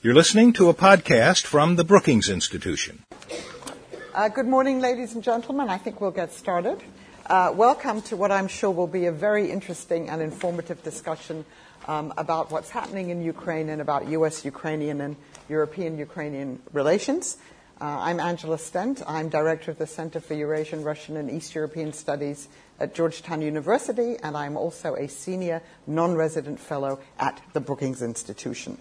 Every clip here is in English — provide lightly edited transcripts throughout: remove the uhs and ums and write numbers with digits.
You're listening to a podcast from the Brookings Institution. Good morning, ladies and gentlemen. I think we'll get started. Welcome to what I'm sure will be a very interesting and informative discussion about what's happening in Ukraine and about U.S.-Ukrainian and European-Ukrainian relations. I'm Angela Stent. I'm director of the Center for Eurasian, Russian, and East European Studies at Georgetown University, and I'm also a senior non-resident fellow at the Brookings Institution.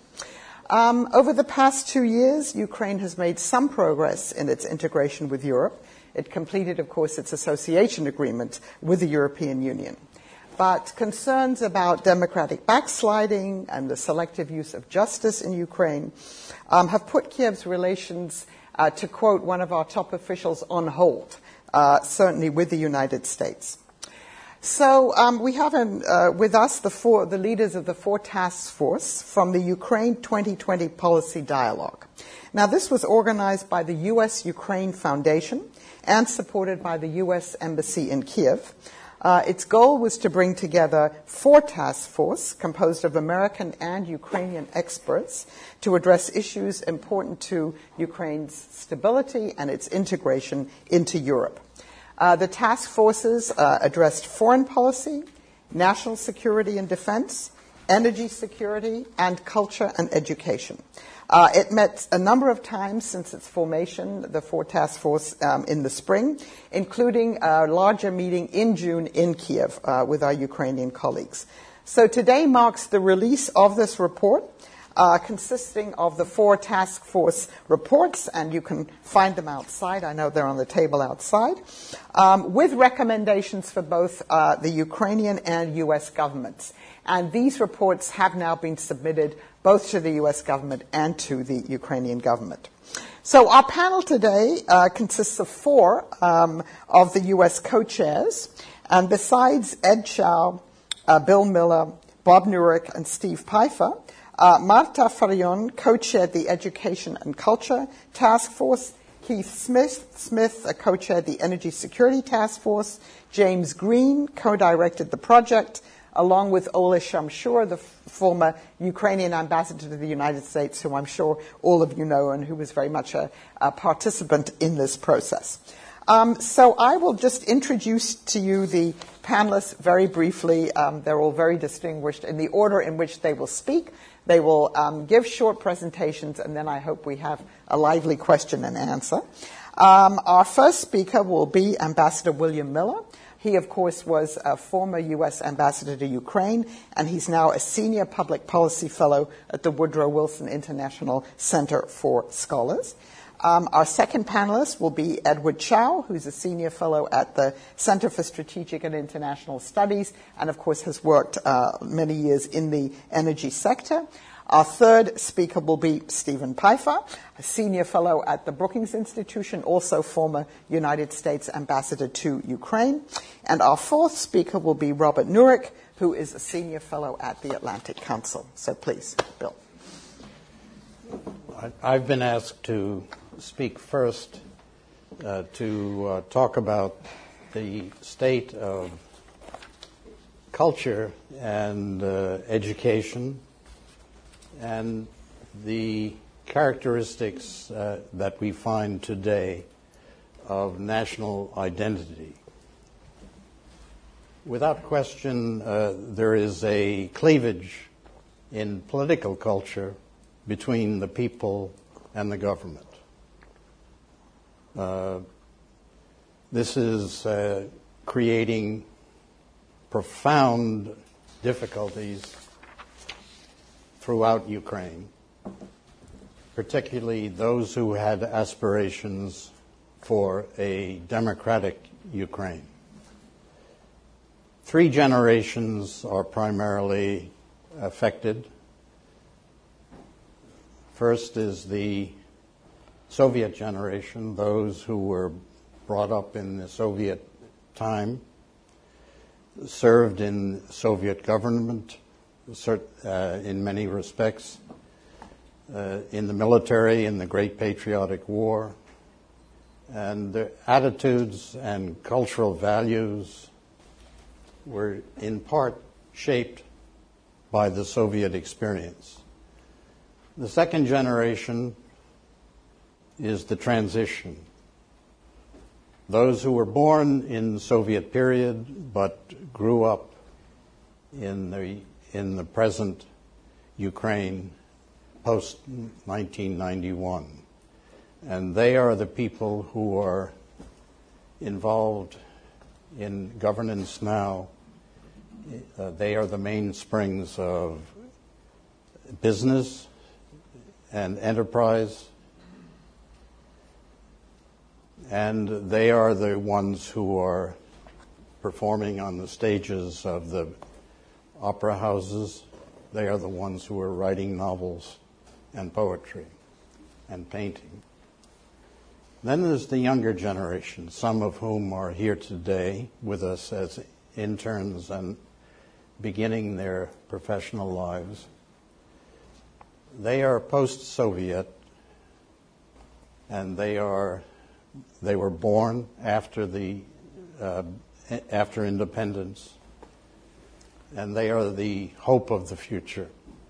Over the past 2 years, Ukraine has made some progress in its integration with Europe. It completed, of course, its association agreement with the European Union. But concerns about democratic backsliding and the selective use of justice in Ukraine have put Kiev's relations, to quote one of our top officials, on hold, certainly with the United States. So we have with us the leaders of the 4 task force from the Ukraine 2020 Policy Dialogue. Now, this was organized by the U.S.-Ukraine Foundation and supported by the U.S. Embassy in Kiev. Its goal was to bring together 4 task force composed of American and Ukrainian experts to address issues important to Ukraine's stability and its integration into Europe. The task forces addressed foreign policy, national security and defense, energy security, and culture and education. It met a number of times since its formation, the 4 task force, in the spring, including a larger meeting in June in Kiev with our Ukrainian colleagues. So today marks the release of this report, consisting of the 4 task force reports, and you can find them outside. I know they're on the table outside, with recommendations for both the Ukrainian and U.S. governments. And these reports have now been submitted both to the U.S. government and to the Ukrainian government. So our panel today consists of 4 of the U.S. co-chairs, and besides Ed Chow, Bill Miller, Bob Nurick, and Steve Pfeiffer, Marta Farayon co-chaired the Education and Culture Task Force. Keith Smith co-chaired the Energy Security Task Force. James Green co-directed the project, along with Ola Shamshur, the former Ukrainian ambassador to the United States, who I'm sure all of you know and who was very much a participant in this process. So I will just introduce to you the panelists very briefly. They're all very distinguished in the order in which they will speak. They will give short presentations, and then I hope we have a lively question and answer. Our first speaker will be Ambassador William Miller. He, of course, was a former U.S. ambassador to Ukraine, and he's now a senior public policy fellow at the Woodrow Wilson International Center for Scholars. Our second panelist will be Edward Chow, who's a senior fellow at the Center for Strategic and International Studies, and of course has worked many years in the energy sector. Our third speaker will be Stephen Pfeiffer, a senior fellow at the Brookings Institution, also former United States ambassador to Ukraine. And our fourth speaker will be Robert Nurick, who is a senior fellow at the Atlantic Council. So please, Bill. I've been asked to speak first to talk about the state of culture and education and the characteristics that we find today of national identity. Without question, there is a cleavage in political culture between the people and the government. This is creating profound difficulties throughout Ukraine, particularly those who had aspirations for a democratic Ukraine. 3 generations are primarily affected. First is the Soviet generation, those who were brought up in the Soviet time, served in Soviet government in many respects, in the military, in the Great Patriotic War, and their attitudes and cultural values were in part shaped by the Soviet experience. The second generation is the transition. Those who were born in the Soviet period but grew up in the present Ukraine post 1991. And they are the people who are involved in governance now. They are the mainsprings of business and enterprise. And they are the ones who are performing on the stages of the opera houses. They are the ones who are writing novels and poetry and painting. Then there's the younger generation, some of whom are here today with us as interns and beginning their professional lives. They are post-Soviet, and they were born after independence, and they are the hope of the future.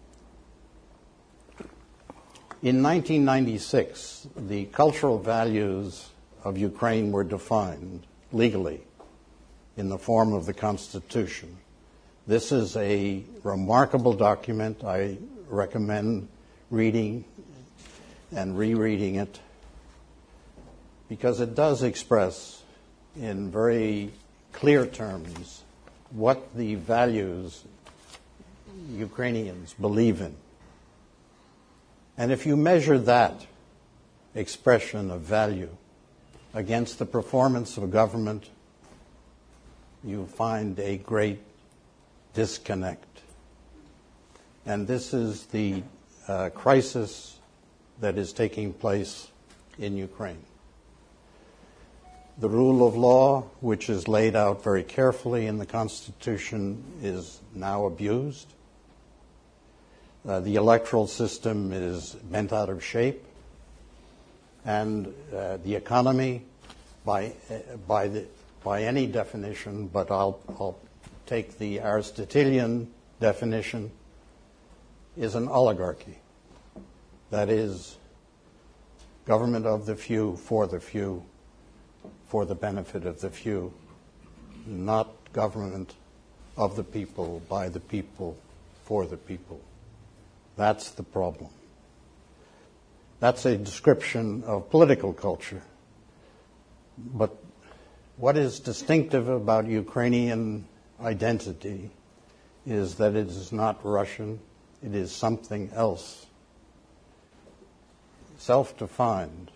In 1996, the cultural values of Ukraine were defined legally in the form of the Constitution. This is a remarkable document. I recommend reading and rereading it because it does express in very clear terms what the values Ukrainians believe in. And if you measure that expression of value against the performance of a government, you find a great disconnect. And this is the crisis that is taking place in Ukraine. The rule of law, which is laid out very carefully in the Constitution, is now abused. The electoral system is bent out of shape, and the economy, by any definition, but I'll take the Aristotelian definition, is an oligarchy. That is, government of the few, for the benefit of the few, not government of the people, by the people, for the people. That's the problem. That's a description of political culture. But what is distinctive about Ukrainian identity is that it is not Russian, it is something else. Self-defined,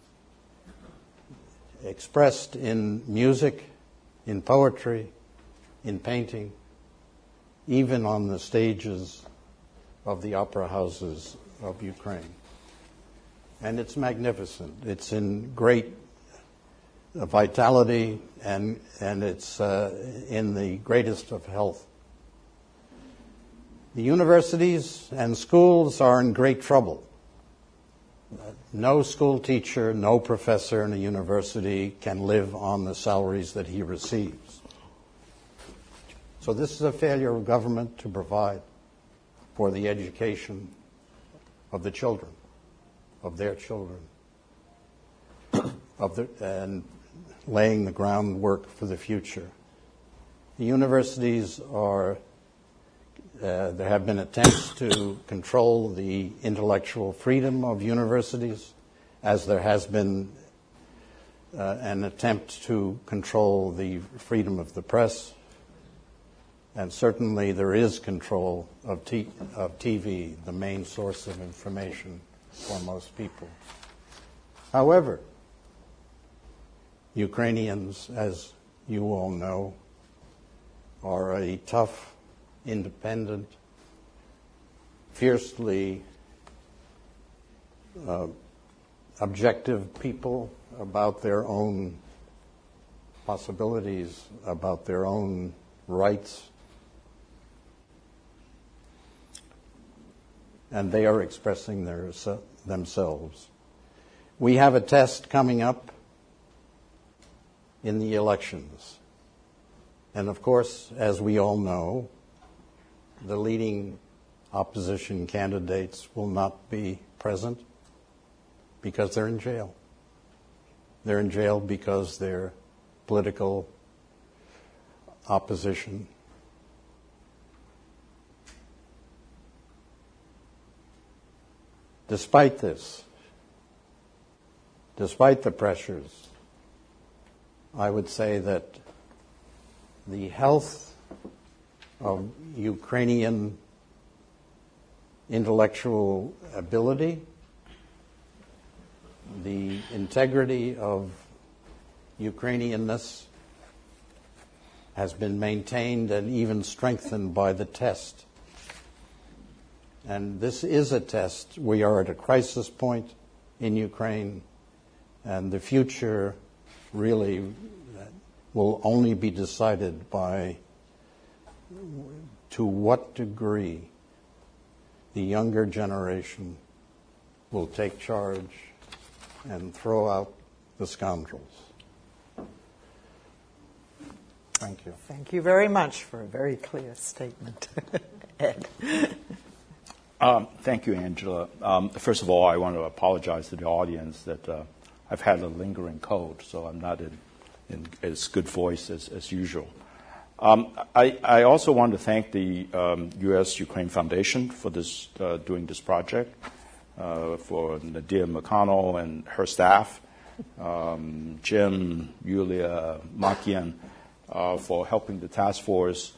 expressed in music, in poetry, in painting, even on the stages of the opera houses of Ukraine. And it's magnificent. It's in great vitality, and it's in the greatest of health. The universities and schools are in great trouble. No school teacher, no professor in a university can live on the salaries that he receives. So this is a failure of government to provide for the education of the children, of their children, and laying the groundwork for the future. The universities are, there have been attempts to control the intellectual freedom of universities, as there has been an attempt to control the freedom of the press. And certainly there is control of TV, the main source of information for most people. However, Ukrainians, as you all know, are a tough, independent, fiercely objective people about their own possibilities, about their own rights. And they are expressing themselves. We have a test coming up in the elections. And of course, as we all know, the leading opposition candidates will not be present because they're in jail. They're in jail because they're political opposition. Despite this, despite the pressures, I would say that the health of Ukrainian intellectual ability, the integrity of Ukrainianness has been maintained and even strengthened by the test. And this is a test. We are at a crisis point in Ukraine, and the future really will only be decided by to what degree the younger generation will take charge and throw out the scoundrels. Thank you. Thank you very much for a very clear statement. Ed. Thank you, Angela. First of all, I want to apologize to the audience that I've had a lingering cold, so I'm not in as good voice as usual. I also want to thank the U.S.-Ukraine Foundation for this doing this project, for Nadia McConnell and her staff, Jim, Yulia, Makian, for helping the task force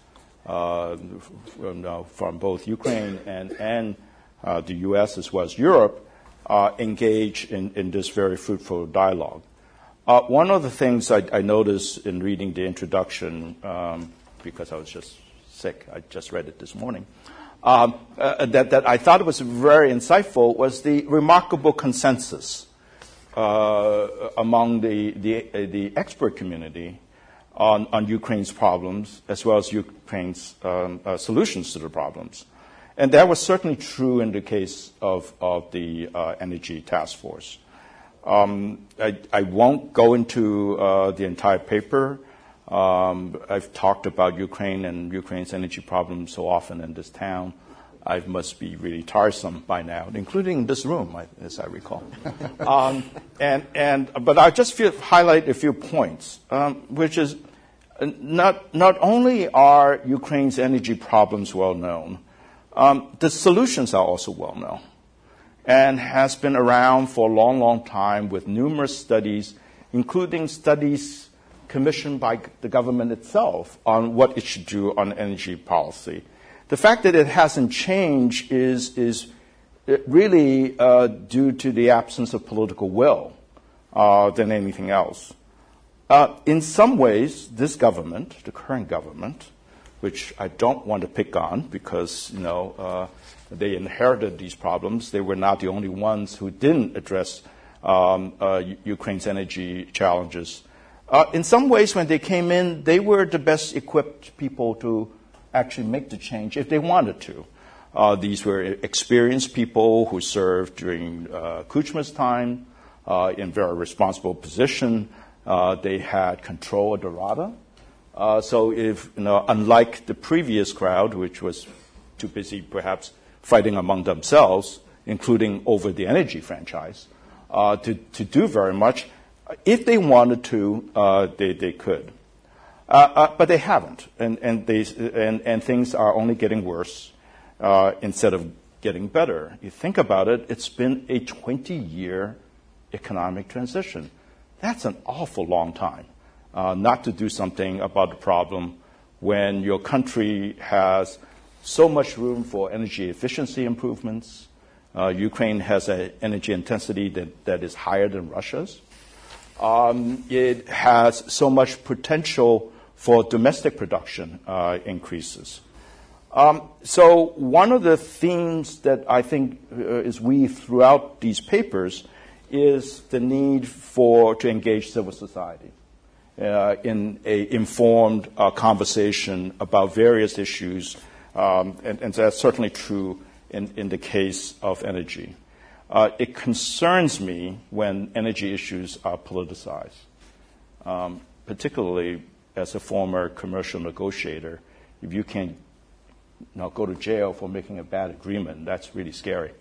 from both Ukraine and the U.S. as well as Europe engage in this very fruitful dialogue. One of the things I noticed in reading the introduction, because I was just sick, I just read it this morning, that I thought was very insightful was the remarkable consensus among the expert community on Ukraine's problems as well as Ukraine's solutions to the problems. And that was certainly true in the case of the Energy Task Force. I won't go into the entire paper. I've talked about Ukraine and Ukraine's energy problems so often in this town. I must be really tiresome by now, including this room, as I recall. But I just highlight a few points, which is not only are Ukraine's energy problems well known, the solutions are also well known and has been around for a long, long time with numerous studies, including studies commissioned by the government itself on what it should do on energy policy. The fact that it hasn't changed is really due to the absence of political will than anything else. In some ways, this government, the current government, which I don't want to pick on because, they inherited these problems. They were not the only ones who didn't address Ukraine's energy challenges. In some ways, when they came in, they were the best equipped people to actually make the change if they wanted to. These were experienced people who served during Kuchma's time in very responsible position. They had control of the Rada. So if, unlike the previous crowd, which was too busy perhaps fighting among themselves, including over the energy franchise, to do very much, if they wanted to, they could. But they haven't, and things are only getting worse instead of getting better. You think about it, it's been a 20-year economic transition. That's an awful long time not to do something about the problem when your country has so much room for energy efficiency improvements. Ukraine has an energy intensity that is higher than Russia's. It has so much potential for domestic production increases. So one of the themes that I think is weaved throughout these papers is the need to engage civil society in an informed conversation about various issues, and that's certainly true in the case of energy. It concerns me when energy issues are politicized, particularly as a former commercial negotiator. If you can go to jail for making a bad agreement. That's really scary.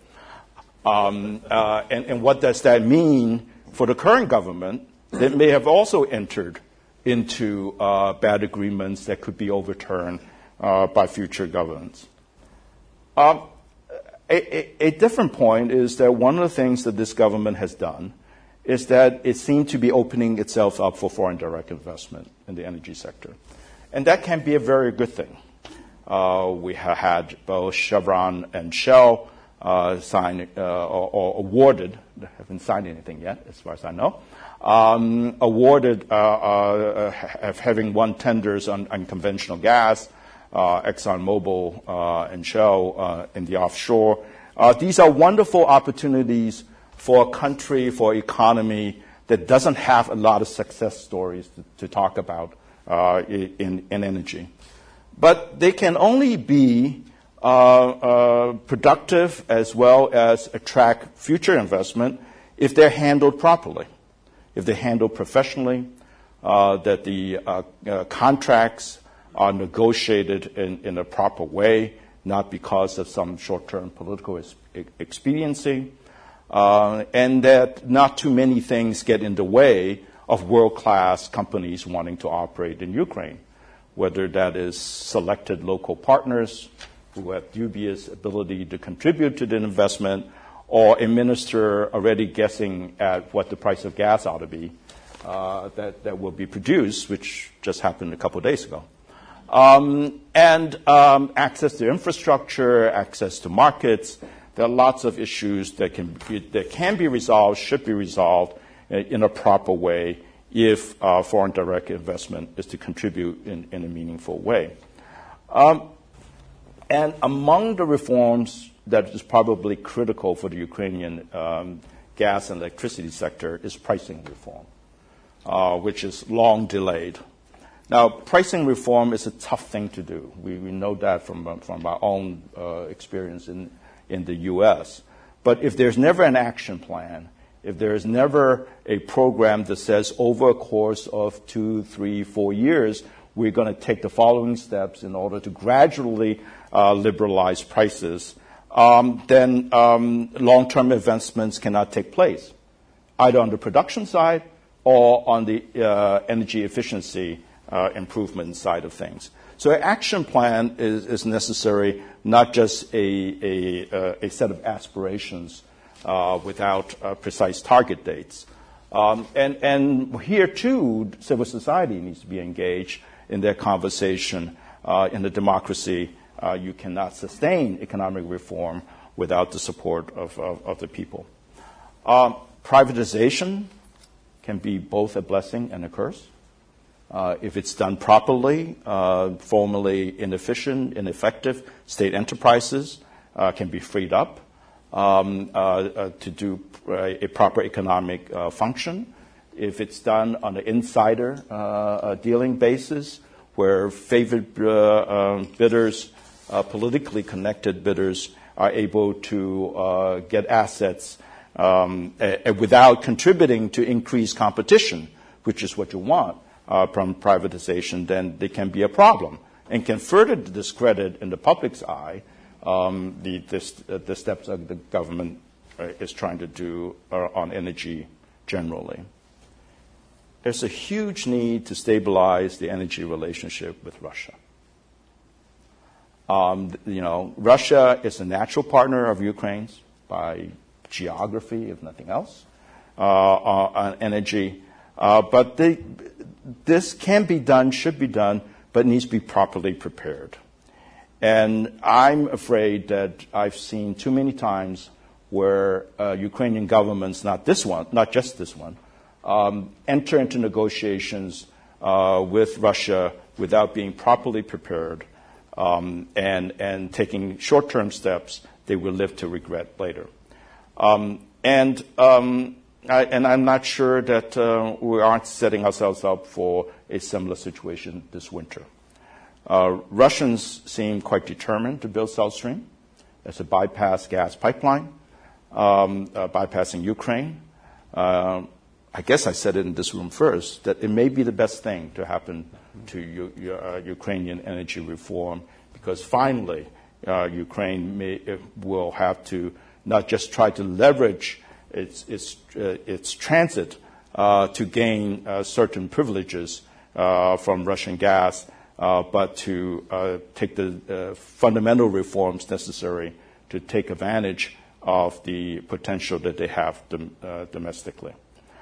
And what does that mean for the current government that may have also entered into bad agreements that could be overturned by future governments? A different point is that one of the things that this government has done is that it seemed to be opening itself up for foreign direct investment in the energy sector. And that can be a very good thing. We have had both Chevron and Shell sign or awarded, they haven't signed anything yet, as far as I know, awarded having won tenders on conventional gas, ExxonMobil and Shell in the offshore. These are wonderful opportunities for a country, for an economy that doesn't have a lot of success stories to talk about in energy. But they can only be productive as well as attract future investment if they're handled properly, if they're handled professionally, that the contracts are negotiated in a proper way, not because of some short-term political expediency, and that not too many things get in the way of world-class companies wanting to operate in Ukraine, whether that is selected local partners who have dubious ability to contribute to the investment, or a minister already guessing at what the price of gas ought to be that will be produced, which just happened a couple of days ago. And access to infrastructure, access to markets. There are lots of issues that can be resolved, should be resolved in a proper way if foreign direct investment is to contribute in a meaningful way. And among the reforms that is probably critical for the Ukrainian gas and electricity sector is pricing reform, which is long delayed. Now, pricing reform is a tough thing to do. We know that from our own experience in the U.S. But if there's never an action plan, if there is never a program that says over a course of 2, 3, 4 years, we're going to take the following steps in order to gradually liberalize prices, then long-term investments cannot take place, either on the production side or on the energy efficiency improvement side of things. So an action plan is necessary, not just a set of aspirations without precise target dates. And here, too, civil society needs to be engaged in their conversation. In a democracy, you cannot sustain economic reform without the support of the people. Privatization can be both a blessing and a curse. If it's done properly, formally inefficient, ineffective, state enterprises can be freed up to do a proper economic function. If it's done on an insider dealing basis, where favored bidders, politically connected bidders, are able to get assets without contributing to increased competition, which is what you want from privatization, then they can be a problem and can further discredit in the public's eye the steps that the government is trying to do on energy generally. There's a huge need to stabilize the energy relationship with Russia. Russia is a natural partner of Ukraine's by geography, if nothing else, on energy. But this can be done, should be done, but needs to be properly prepared. And I'm afraid that I've seen too many times where Ukrainian governments, not just this one, enter into negotiations with Russia without being properly prepared and taking short-term steps they will live to regret later. And I'm not sure that we aren't setting ourselves up for a similar situation this winter. Russians seem quite determined to build South Stream as a bypass gas pipeline, bypassing Ukraine. I guess I said it in this room first, that it may be the best thing to happen to Ukrainian energy reform, because finally Ukraine will have to not just try to leverage its transit to gain certain privileges from Russian gas, but to take the fundamental reforms necessary to take advantage of the potential that they have domestically.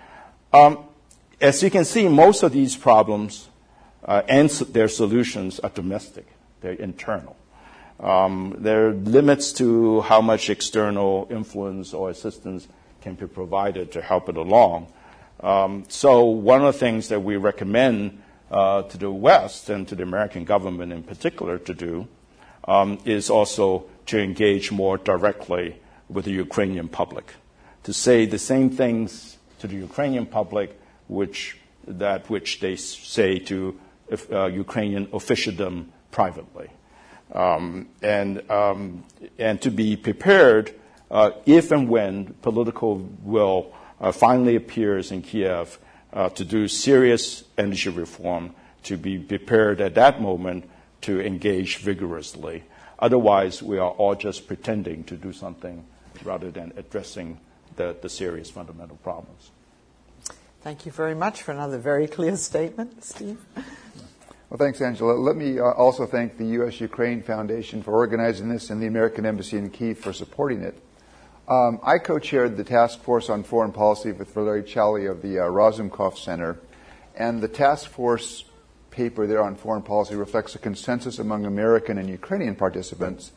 As you can see, most of these problems and their solutions are domestic. They're internal. There are limits to how much external influence or assistance can be provided to help it along. So one of the things that we recommend to the West and to the American government in particular to do is also to engage more directly with the Ukrainian public, to say the same things to the Ukrainian public which they say to Ukrainian officialdom privately, and to be prepared if and when political will finally appears in Kiev to do serious energy reform, to be prepared at that moment to engage vigorously. Otherwise, we are all just pretending to do something rather than addressing the serious fundamental problems. Thank you very much for another very clear statement. Steve? Well, thanks, Angela. Let me also thank the U.S.-Ukraine Foundation for organizing this and the American Embassy in Kyiv for supporting it. I co-chaired the Task Force on Foreign Policy with Valery Chaly of the Razumkov Center, and the task force paper there on foreign policy reflects a consensus among American and Ukrainian participants,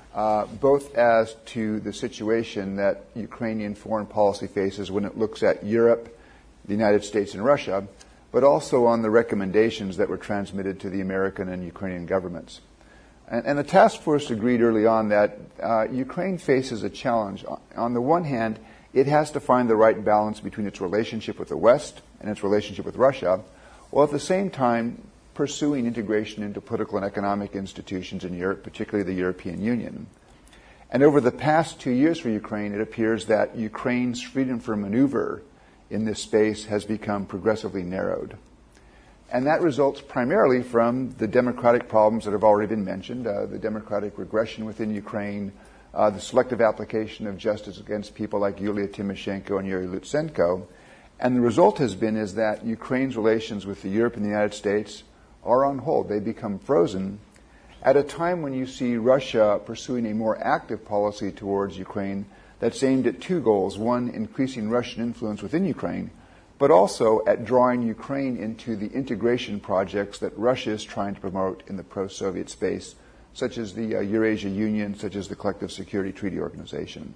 both as to the situation that Ukrainian foreign policy faces when it looks at Europe, the United States, and Russia, but also on the recommendations that were transmitted to the American and Ukrainian governments. And the task force agreed early on that Ukraine faces a challenge. On the one hand, it has to find the right balance between its relationship with the West and its relationship with Russia, while at the same time pursuing integration into political and economic institutions in Europe, particularly the European Union. And over the past 2 years for Ukraine, it appears that Ukraine's freedom for maneuver in this space has become progressively narrowed. And that results primarily from the democratic problems that have already been mentioned, the democratic regression within Ukraine, the selective application of justice against people like Yulia Tymoshenko and Yuri Lutsenko. And the result has been is that Ukraine's relations with Europe and the United States are on hold. They become frozen at a time when you see Russia pursuing a more active policy towards Ukraine that's aimed at two goals. One, increasing Russian influence within Ukraine, but also at drawing Ukraine into the integration projects that Russia is trying to promote in the pro-Soviet space, such as the Eurasia Union, such as the Collective Security Treaty Organization.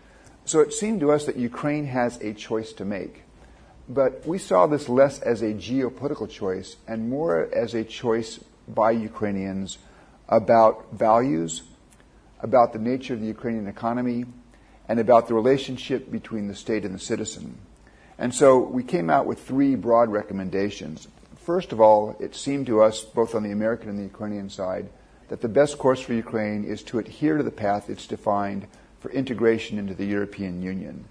So it seemed to us that Ukraine has a choice to make. But we saw this less as a geopolitical choice and more as a choice by Ukrainians about values, about the nature of the Ukrainian economy, and about the relationship between the state and the citizen. And so we came out with three broad recommendations. First of all, it seemed to us, both on the American and the Ukrainian side, that the best course for Ukraine is to adhere to the path it's defined for integration into the European Union.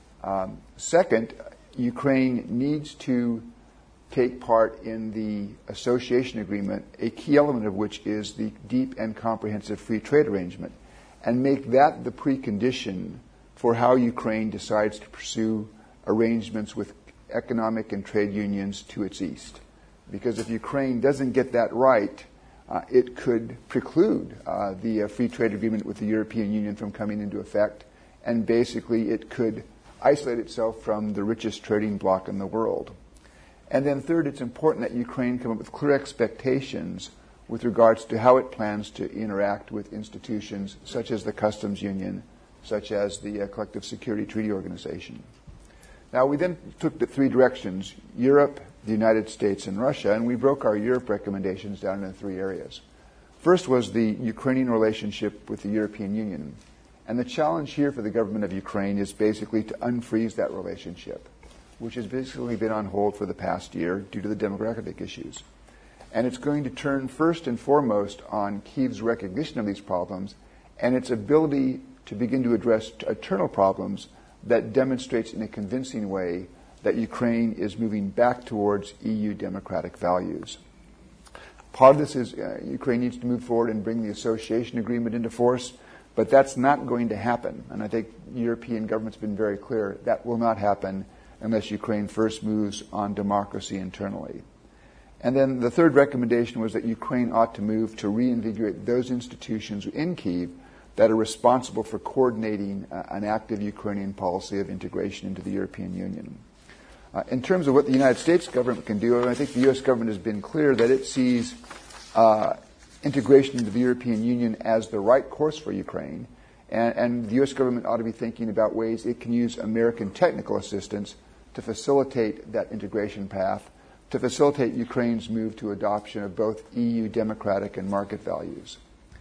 Second, Ukraine needs to take part in the association agreement, a key element of which is the deep and comprehensive free trade arrangement, and make that the precondition for how Ukraine decides to pursue arrangements with economic and trade unions to its east. Because if Ukraine doesn't get that right, it could preclude the free trade agreement with the European Union from coming into effect, and basically it could isolate itself from the richest trading bloc in the world. And then third, it's important that Ukraine come up with clear expectations with regards to how it plans to interact with institutions such as the Customs Union, such as the Collective Security Treaty Organization. Now, we then took the three directions, Europe, the United States, and Russia, and we broke our Europe recommendations down into three areas. First was the Ukrainian relationship with the European Union. And the challenge here for the government of Ukraine is basically to unfreeze that relationship, which has basically been on hold for the past year due to the demographic issues. And it's going to turn first and foremost on Kyiv's recognition of these problems and its ability to begin to address internal problems that demonstrates in a convincing way that Ukraine is moving back towards EU democratic values. Part of this is Ukraine needs to move forward and bring the association agreement into force, but that's not going to happen. And I think European governments have been very clear that will not happen unless Ukraine first moves on democracy internally. And then the third recommendation was that Ukraine ought to move to reinvigorate those institutions in Kyiv that are responsible for coordinating an active Ukrainian policy of integration into the European Union. In terms of what the United States government can do, I think the U.S. government has been clear that it sees integration into the European Union as the right course for Ukraine, and the U.S. government ought to be thinking about ways it can use American technical assistance to facilitate that integration path, to facilitate Ukraine's move to adoption of both EU democratic and market values.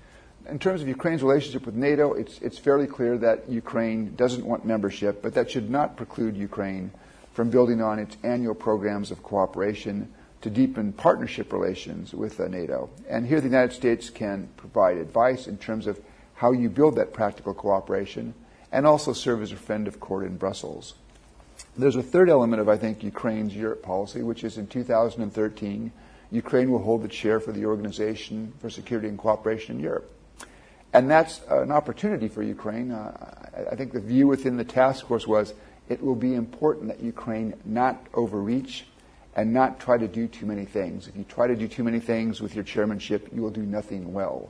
In terms of Ukraine's relationship with NATO, it's fairly clear that Ukraine doesn't want membership, but that should not preclude Ukraine from building on its annual programs of cooperation to deepen partnership relations with NATO. And here the United States can provide advice in terms of how you build that practical cooperation and also serve as a friend of court in Brussels. There's a third element of, I think, Ukraine's Europe policy, which is in 2013, Ukraine will hold the chair for the Organization for Security and Cooperation in Europe. And that's an opportunity for Ukraine. I think the view within the task force was it will be important that Ukraine not overreach and not try to do too many things. If you try to do too many things with your chairmanship, you will do nothing well.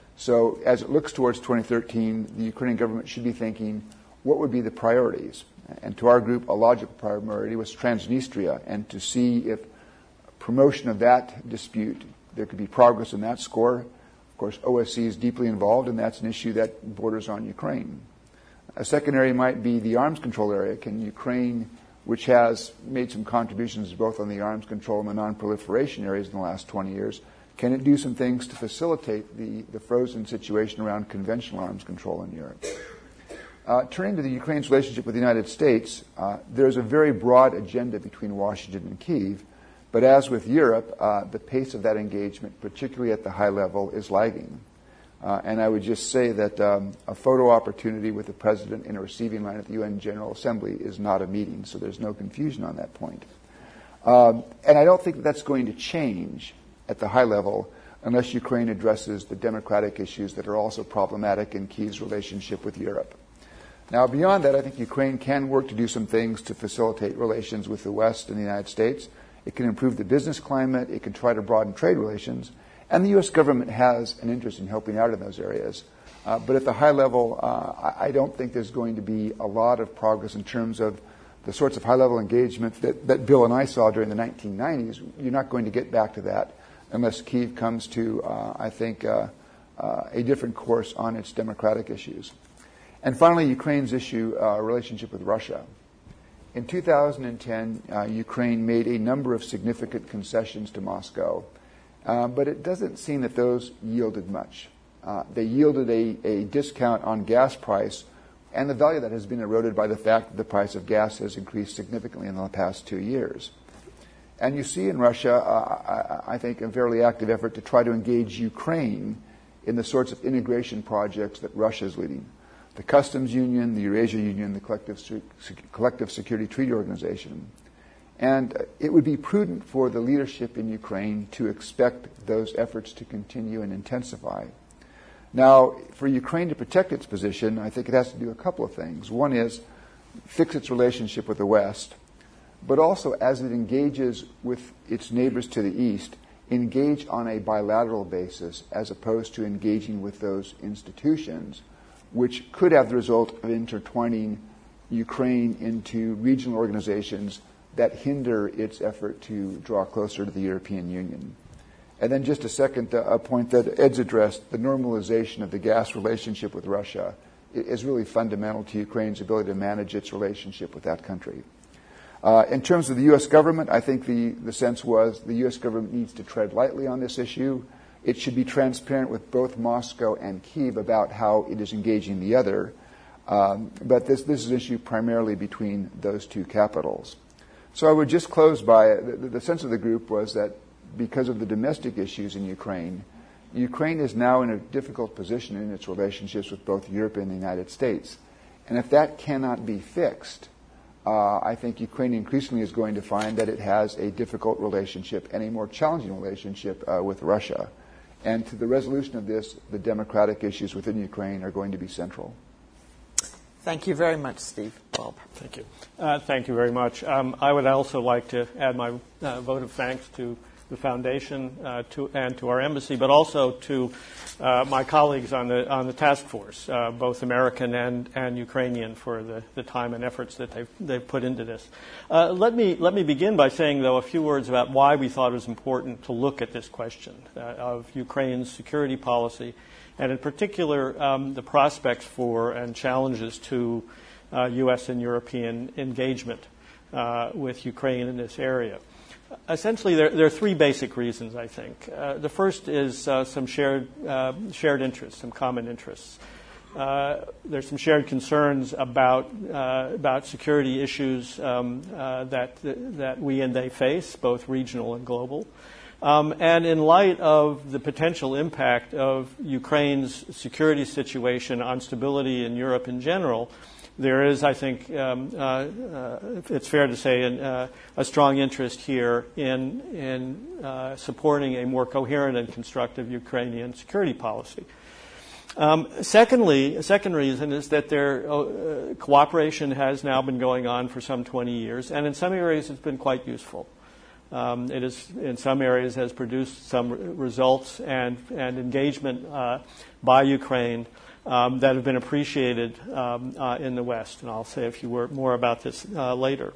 So as it looks towards 2013, the Ukrainian government should be thinking, what would be the priorities? And to our group, a logical priority was Transnistria, and to see if promotion of that dispute, there could be progress in that score. Of course, OSCE is deeply involved, and that's an issue that borders on Ukraine. A second area might be the arms control area. Can Ukraine, which has made some contributions both on the arms control and the non-proliferation areas in the last 20 years, can it do some things to facilitate the frozen situation around conventional arms control in Europe? Turning to the Ukraine's relationship with the United States, there's a very broad agenda between Washington and Kyiv, but as with Europe, the pace of that engagement, particularly at the high level, is lagging. And I would just say that a photo opportunity with the president in a receiving line at the UN General Assembly is not a meeting, so there's no confusion on that point. And I don't think that's going to change at the high level unless Ukraine addresses the democratic issues that are also problematic in Kyiv's relationship with Europe. Now, beyond that, I think Ukraine can work to do some things to facilitate relations with the West and the United States. It can improve the business climate. It can try to broaden trade relations. And the U.S. government has an interest in helping out in those areas. But at the high level, I don't think there's going to be a lot of progress in terms of the sorts of high-level engagements that Bill and I saw during the 1990s. You're not going to get back to that unless Kyiv comes to, I think, a different course on its democratic issues. And finally, Ukraine's relationship with Russia. In 2010, Ukraine made a number of significant concessions to Moscow, but it doesn't seem that those yielded much. They yielded a discount on gas price, and the value of that has been eroded by the fact that the price of gas has increased significantly in the past 2 years. And you see in Russia, I think, a fairly active effort to try to engage Ukraine in the sorts of integration projects that Russia is leading. The Customs Union, the Eurasia Union, the Collective Security Treaty Organization. And it would be prudent for the leadership in Ukraine to expect those efforts to continue and intensify. Now, for Ukraine to protect its position, I think it has to do a couple of things. One is fix its relationship with the West, but also as it engages with its neighbors to the east, engage on a bilateral basis as opposed to engaging with those institutions, which could have the result of intertwining Ukraine into regional organizations that hinder its effort to draw closer to the European Union. And then just a second, a point that Ed's addressed, the normalization of the gas relationship with Russia is really fundamental to Ukraine's ability to manage its relationship with that country. In terms of the U.S. government, I think the sense was the U.S. government needs to tread lightly on this issue. It should be transparent with both Moscow and Kyiv about how it is engaging the other. But this is an issue primarily between those two capitals. So I would just close by, the sense of the group was that because of the domestic issues in Ukraine, Ukraine is now in a difficult position in its relationships with both Europe and the United States. And if that cannot be fixed, I think Ukraine increasingly is going to find that it has a difficult relationship and a more challenging relationship with Russia. And to the resolution of this, the democratic issues within Ukraine are going to be central. Thank you very much, Steve. Bob. Thank you. Thank you very much. I would also like to add my vote of thanks to the foundation and to our embassy, but also to my colleagues on the task force, both American and Ukrainian, for the time and efforts that they've put into this. Let me begin by saying, though, a few words about why we thought it was important to look at this question of Ukraine's security policy, and in particular the prospects for and challenges to U.S. and European engagement with Ukraine in this area. Essentially, there are three basic reasons, I think. The first is some shared interests, some common interests. There's some shared concerns about security issues that we and they face, both regional and global. And in light of the potential impact of Ukraine's security situation on stability in Europe in general, there is, I think, it's fair to say, a strong interest here in supporting a more coherent and constructive Ukrainian security policy. Secondly, a second reason is that their cooperation has now been going on for some 20 years, and in some areas it's been quite useful. It is, in some areas, has produced some results and engagement by Ukraine that have been appreciated in the West, and I'll say a few more about this later.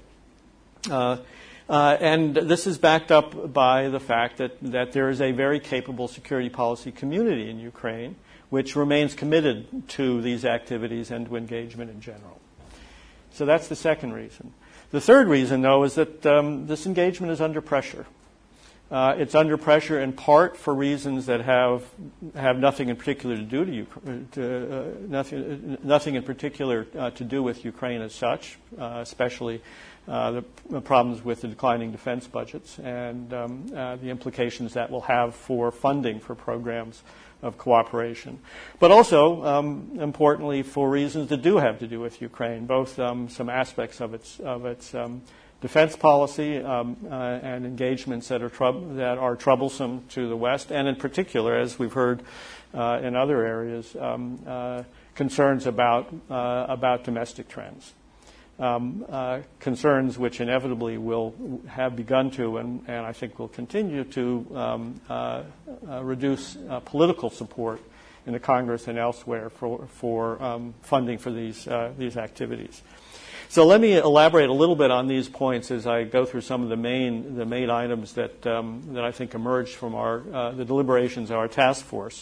And this is backed up by the fact that there is a very capable security policy community in Ukraine, which remains committed to these activities and to engagement in general. So that's the second reason. The third reason, though, is that this engagement is under pressure. It's under pressure in part for reasons that have nothing in particular to do nothing in particular to do with Ukraine as such, especially the problems with the declining defense budgets and the implications that will have for funding for programs of cooperation, but also, importantly, for reasons that do have to do with Ukraine, both some aspects of its defense policy and engagements that are troublesome to the West, and in particular, as we've heard in other areas, concerns about domestic trends. Concerns which inevitably will have begun to, and I think will continue to, reduce political support in the Congress and elsewhere for funding for these activities. So let me elaborate a little bit on these points as I go through some of the main items that I think emerged from the deliberations of our task force.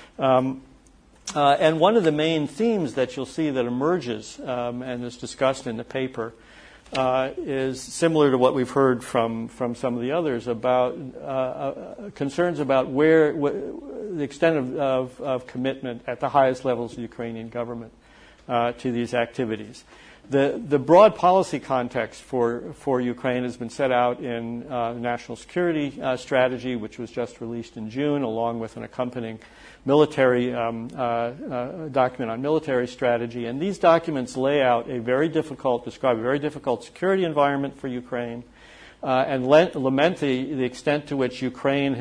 And one of the main themes that you'll see that emerges and is discussed in the paper is similar to what we've heard from some of the others about concerns about the extent of commitment at the highest levels of the Ukrainian government to these activities. The broad policy context for Ukraine has been set out in the National Security Strategy, which was just released in June, along with an accompanying military document on military strategy. And these documents lay out describe a very difficult security environment for Ukraine, and lament the extent to which Ukraine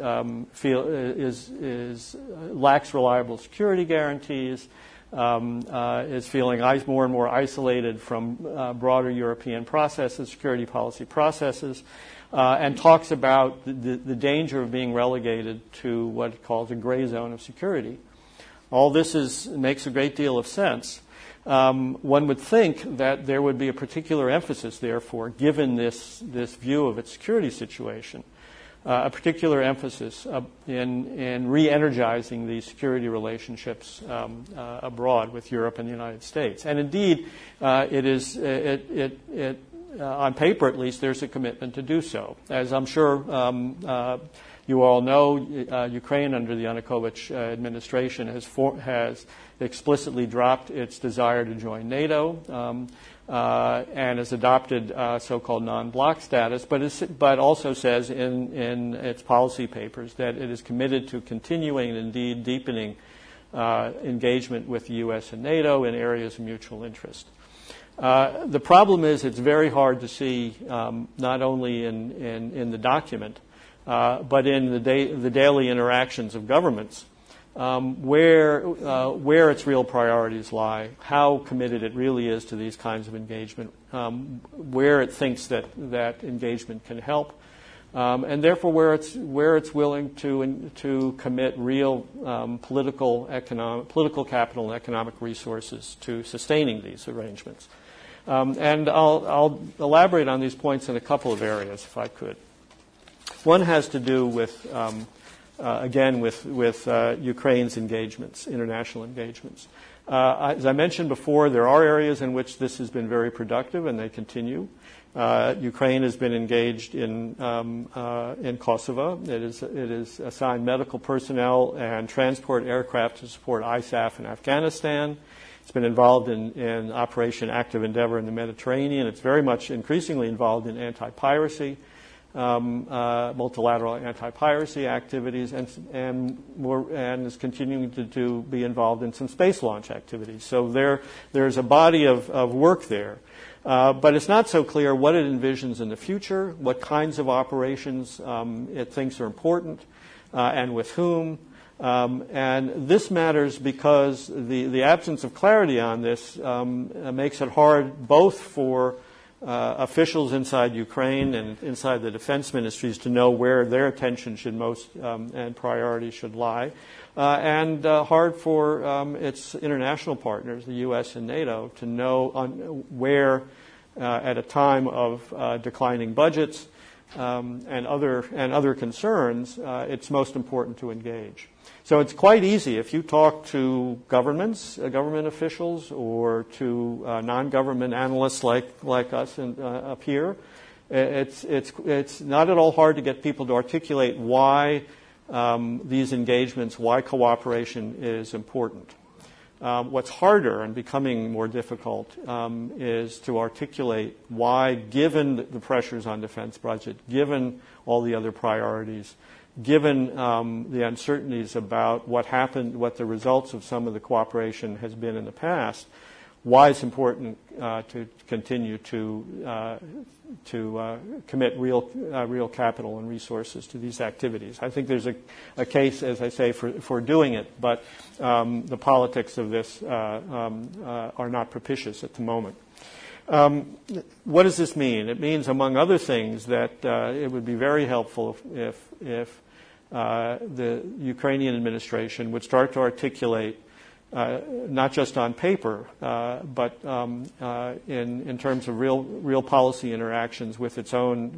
lacks reliable security guarantees. Is feeling more and more isolated from broader European processes, security policy processes, and talks about the danger of being relegated to what it calls a gray zone of security. All this makes a great deal of sense. One would think that there would be a particular emphasis, therefore, given this view of its security situation, a particular emphasis in re-energizing these security relationships abroad with Europe and the United States. And indeed, on paper at least, there's a commitment to do so. As I'm sure you all know, Ukraine under the Yanukovych administration has explicitly dropped its desire to join NATO. And has adopted so-called non-bloc status, but also says in its policy papers that it is committed to continuing and indeed deepening engagement with the U.S. and NATO in areas of mutual interest. The problem is it's very hard to see, not only in the document, but in the daily interactions of governments, where its real priorities lie, how committed it really is to these kinds of engagement, where it thinks that engagement can help, and therefore where it's willing to commit real political capital and economic resources to sustaining these arrangements. And I'll elaborate on these points in a couple of areas, if I could. One has to do with, again, with Ukraine's engagements, international engagements. As I mentioned before, there are areas in which this has been very productive, and they continue. Ukraine has been engaged in Kosovo. It is assigned medical personnel and transport aircraft to support ISAF in Afghanistan. It's been involved in Operation Active Endeavor in the Mediterranean. It's very much increasingly involved in anti-piracy, multilateral anti-piracy activities, and is continuing to be involved in some space launch activities. So there's a body of work there. But it's not so clear what it envisions in the future, what kinds of operations it thinks are important, and with whom. And this matters because the absence of clarity on this makes it hard both for officials inside Ukraine and inside the defense ministries to know where their attention should most and priority should lie, and hard for its international partners, the U.S. and NATO, to know where, at a time of declining budgets and other concerns, it's most important to engage. So it's quite easy if you talk to governments, government officials, or to non-government analysts like us up here. It's not at all hard to get people to articulate why these engagements, why cooperation is important. What's harder and becoming more difficult is to articulate why, given the pressures on defense budget, given all the other priorities, given the uncertainties about what happened, what the results of some of the cooperation has been in the past, why it's important to continue to commit real capital and resources to these activities. I think there's a case, as I say, for doing it, but the politics of this are not propitious at the moment. What does this mean? It means, among other things, that it would be very helpful if the Ukrainian administration would start to articulate, not just on paper, but in terms of real policy interactions with its own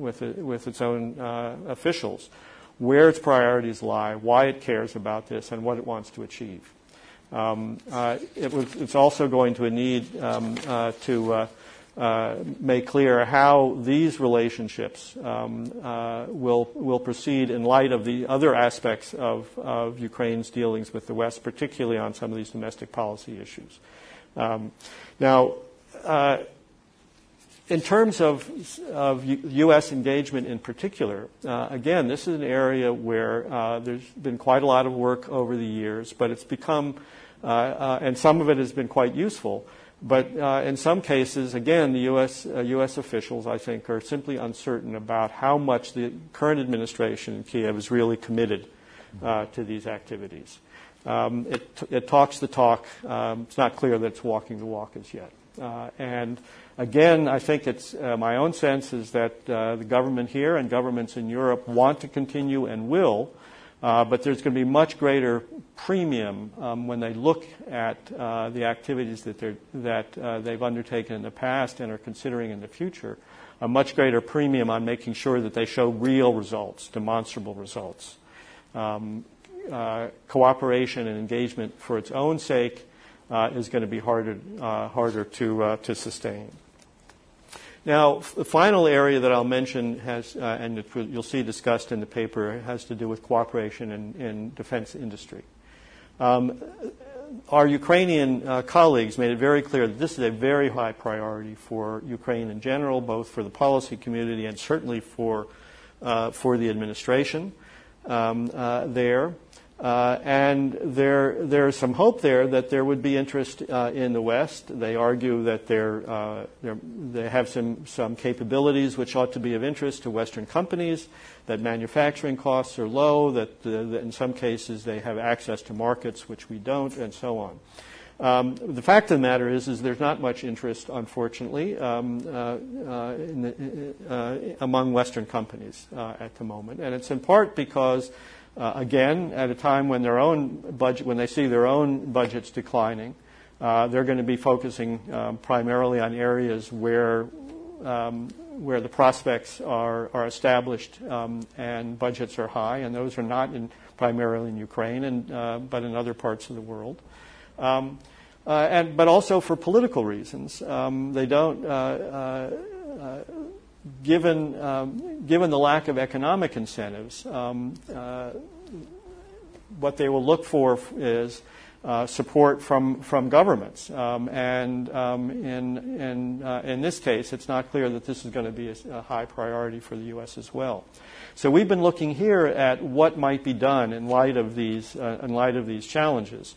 officials, where its priorities lie, why it cares about this, and what it wants to achieve. It's also going to need to make clear how these relationships will proceed in light of the other aspects of Ukraine's dealings with the West, particularly on some of these domestic policy issues. Now, in terms of U.S. engagement in particular, again, this is an area where there's been quite a lot of work over the years, but it's become, and some of it has been quite useful. But in some cases, again, the U.S. officials, I think, are simply uncertain about how much the current administration in Kiev is really committed to these activities. It talks the talk. It's not clear that it's walking the walk as yet. And again, I think it's my own sense is that the government here and governments in Europe want to continue and will. But there's going to be much greater premium when they look at the activities that they've undertaken in the past and are considering in the future, a much greater premium on making sure that they show real results, demonstrable results. Cooperation and engagement for its own sake is going to be harder to sustain. Now, the final area that I'll mention has, and you'll see discussed in the paper, has to do with cooperation in defense industry. Our Ukrainian colleagues made it very clear that this is a very high priority for Ukraine in general, both for the policy community and certainly for the administration there. And there's some hope there that there would be interest in the West. They argue that they have some capabilities which ought to be of interest to Western companies, that manufacturing costs are low, that in some cases they have access to markets which we don't, and so on. The fact of the matter is there's not much interest, unfortunately, among Western companies at the moment, and it's in part because, again, at a time when when they see their own budgets declining, they're going to be focusing primarily on areas where the prospects are established and budgets are high, and those are not primarily in Ukraine, but in other parts of the world. But also for political reasons. They don't, given the lack of economic incentives, what they will look for is support from governments. And in this case, it's not clear that this is going to be a high priority for the U.S. as well. So we've been looking here at what might be done in light of these challenges.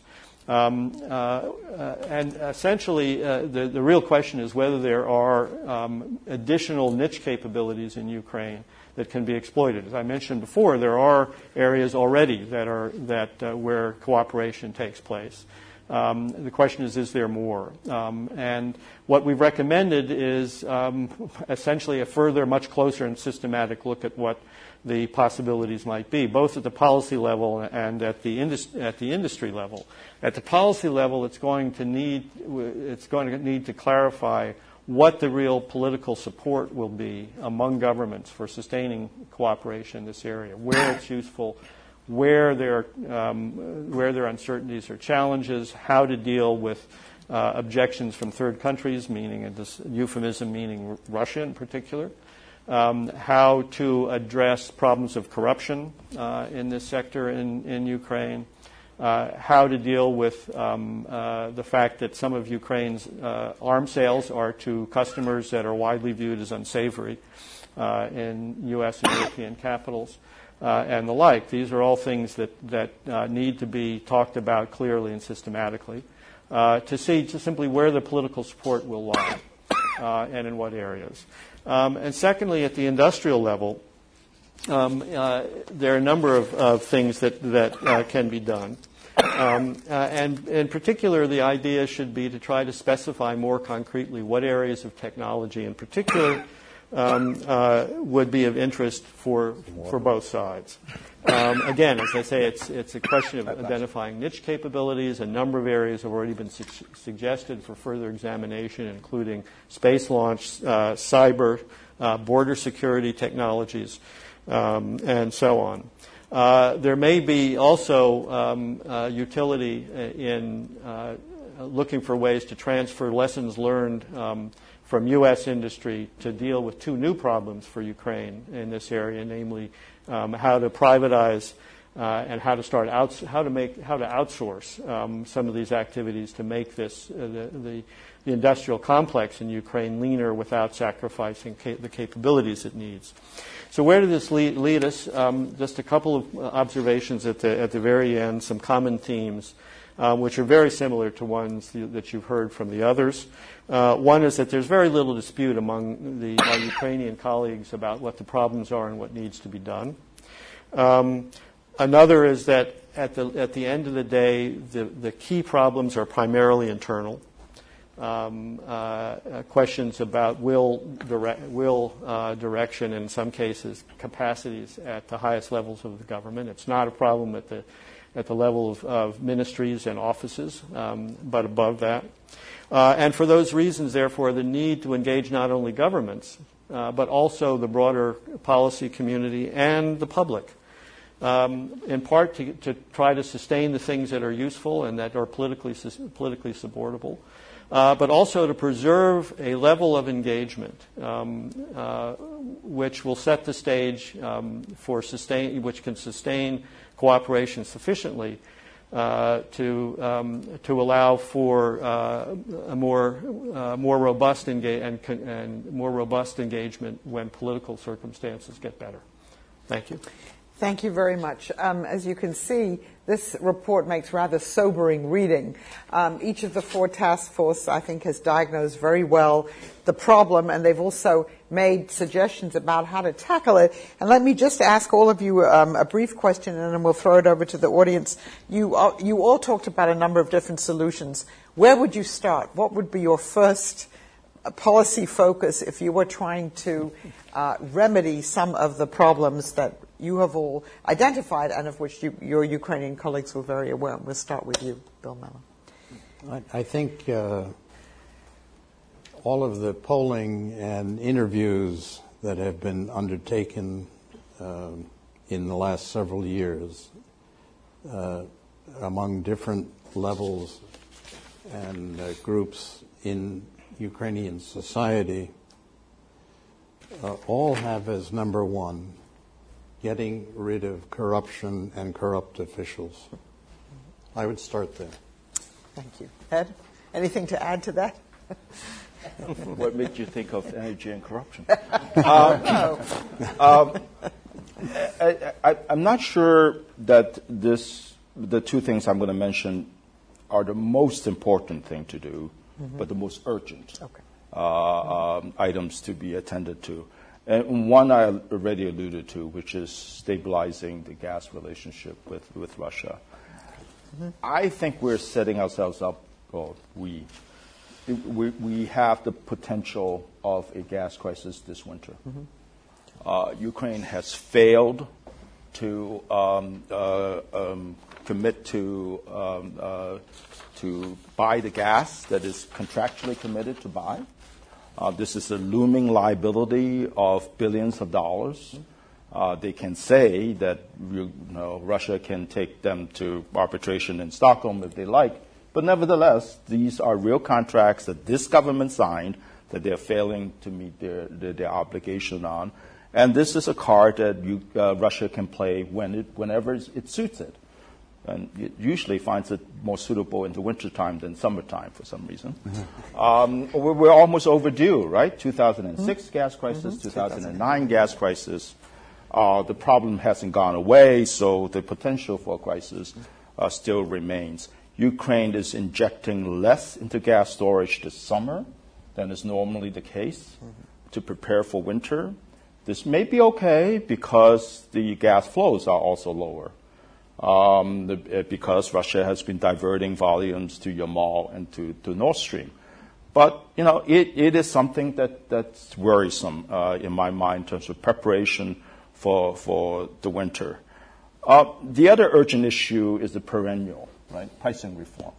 And essentially, the real question is whether there are additional niche capabilities in Ukraine that can be exploited. As I mentioned before, there are areas already where cooperation takes place. The question is there more? And what we've recommended is essentially a further, much closer and systematic look at what the possibilities might be, both at the policy level and at the industry level. At the policy level, it's going to need to clarify what the real political support will be among governments for sustaining cooperation in this area, where it's useful, where there are uncertainties or challenges, how to deal with objections from third countries, meaning this euphemism meaning Russia in particular. How to address problems of corruption in this sector in Ukraine, how to deal with the fact that some of Ukraine's arms sales are to customers that are widely viewed as unsavory in U.S. and European capitals, and the like. These are all things that need to be talked about clearly and systematically to see just simply where the political support will lie and in what areas. And secondly, at the industrial level, there are a number of things that can be done. And in particular, the idea should be to try to specify more concretely what areas of technology in particular would be of interest for both sides. Again, as I say, it's a question of identifying niche capabilities. A number of areas have already been suggested for further examination, including space launch, cyber, border security technologies, and so on. There may be also utility in looking for ways to transfer lessons learned from U.S. industry to deal with two new problems for Ukraine in this area, namely how to privatize and how to outsource some of these activities to make this the industrial complex in Ukraine leaner without sacrificing the capabilities it needs. So where did this lead us? Just a couple of observations at the very end, some common themes, which are very similar to ones that you've heard from the others. One is that there's very little dispute among our Ukrainian colleagues about what the problems are and what needs to be done. Another is that at the end of the day, the key problems are primarily internal. Questions about direction, in some cases, capacities at the highest levels of the government. It's not a problem at the level of ministries and offices, but above that. And for those reasons, therefore, the need to engage not only governments, but also the broader policy community and the public, in part to try to sustain the things that are useful and that are politically supportable, but also to preserve a level of engagement which will set the stage which can sustain cooperation sufficiently to allow for a more robust engagement when political circumstances get better. Thank you. Thank you very much. As you can see, this report makes rather sobering reading. Each of the 4 task force, I think, has diagnosed very well the problem, and they've also made suggestions about how to tackle it. And let me just ask all of you a brief question, and then we'll throw it over to the audience. You all talked about a number of different solutions. Where would you start? What would be your first policy focus if you were trying to remedy some of the problems that you have all identified and of which your Ukrainian colleagues were very aware? We'll start with you, Bill Mellon. I think all of the polling and interviews that have been undertaken in the last several years among different levels and groups in Ukrainian society all have as number one getting rid of corruption and corrupt officials. I would start there. Thank you. Ed, anything to add to that? What made you think of energy and corruption? I'm not sure that the 2 things I'm going to mention are the most important thing to do, but the most urgent items to be attended to. And one I already alluded to, which is stabilizing the gas relationship with Russia. I think we're setting ourselves up, well, we have the potential of a gas crisis this winter. Ukraine has failed to commit to buy the gas that is contractually committed to buy. This is a looming liability of billions of dollars. They can say that Russia can take them to arbitration in Stockholm if they like, but nevertheless, these are real contracts that this government signed that they're failing to meet their obligation on, and this is a card that Russia can play whenever it suits it. And it usually finds it more suitable in the wintertime than summertime for some reason. We're almost overdue, right? 2006 gas crisis, 2009 gas crisis. The problem hasn't gone away, so the potential for a crisis still remains. Ukraine is injecting less into gas storage this summer than is normally the case to prepare for winter. This may be okay because the gas flows are also lower. Because Russia has been diverting volumes to Yamal and to Nord Stream. But, it is something that's worrisome in my mind in terms of preparation for the winter. The other urgent issue is the perennial, right, pricing reform.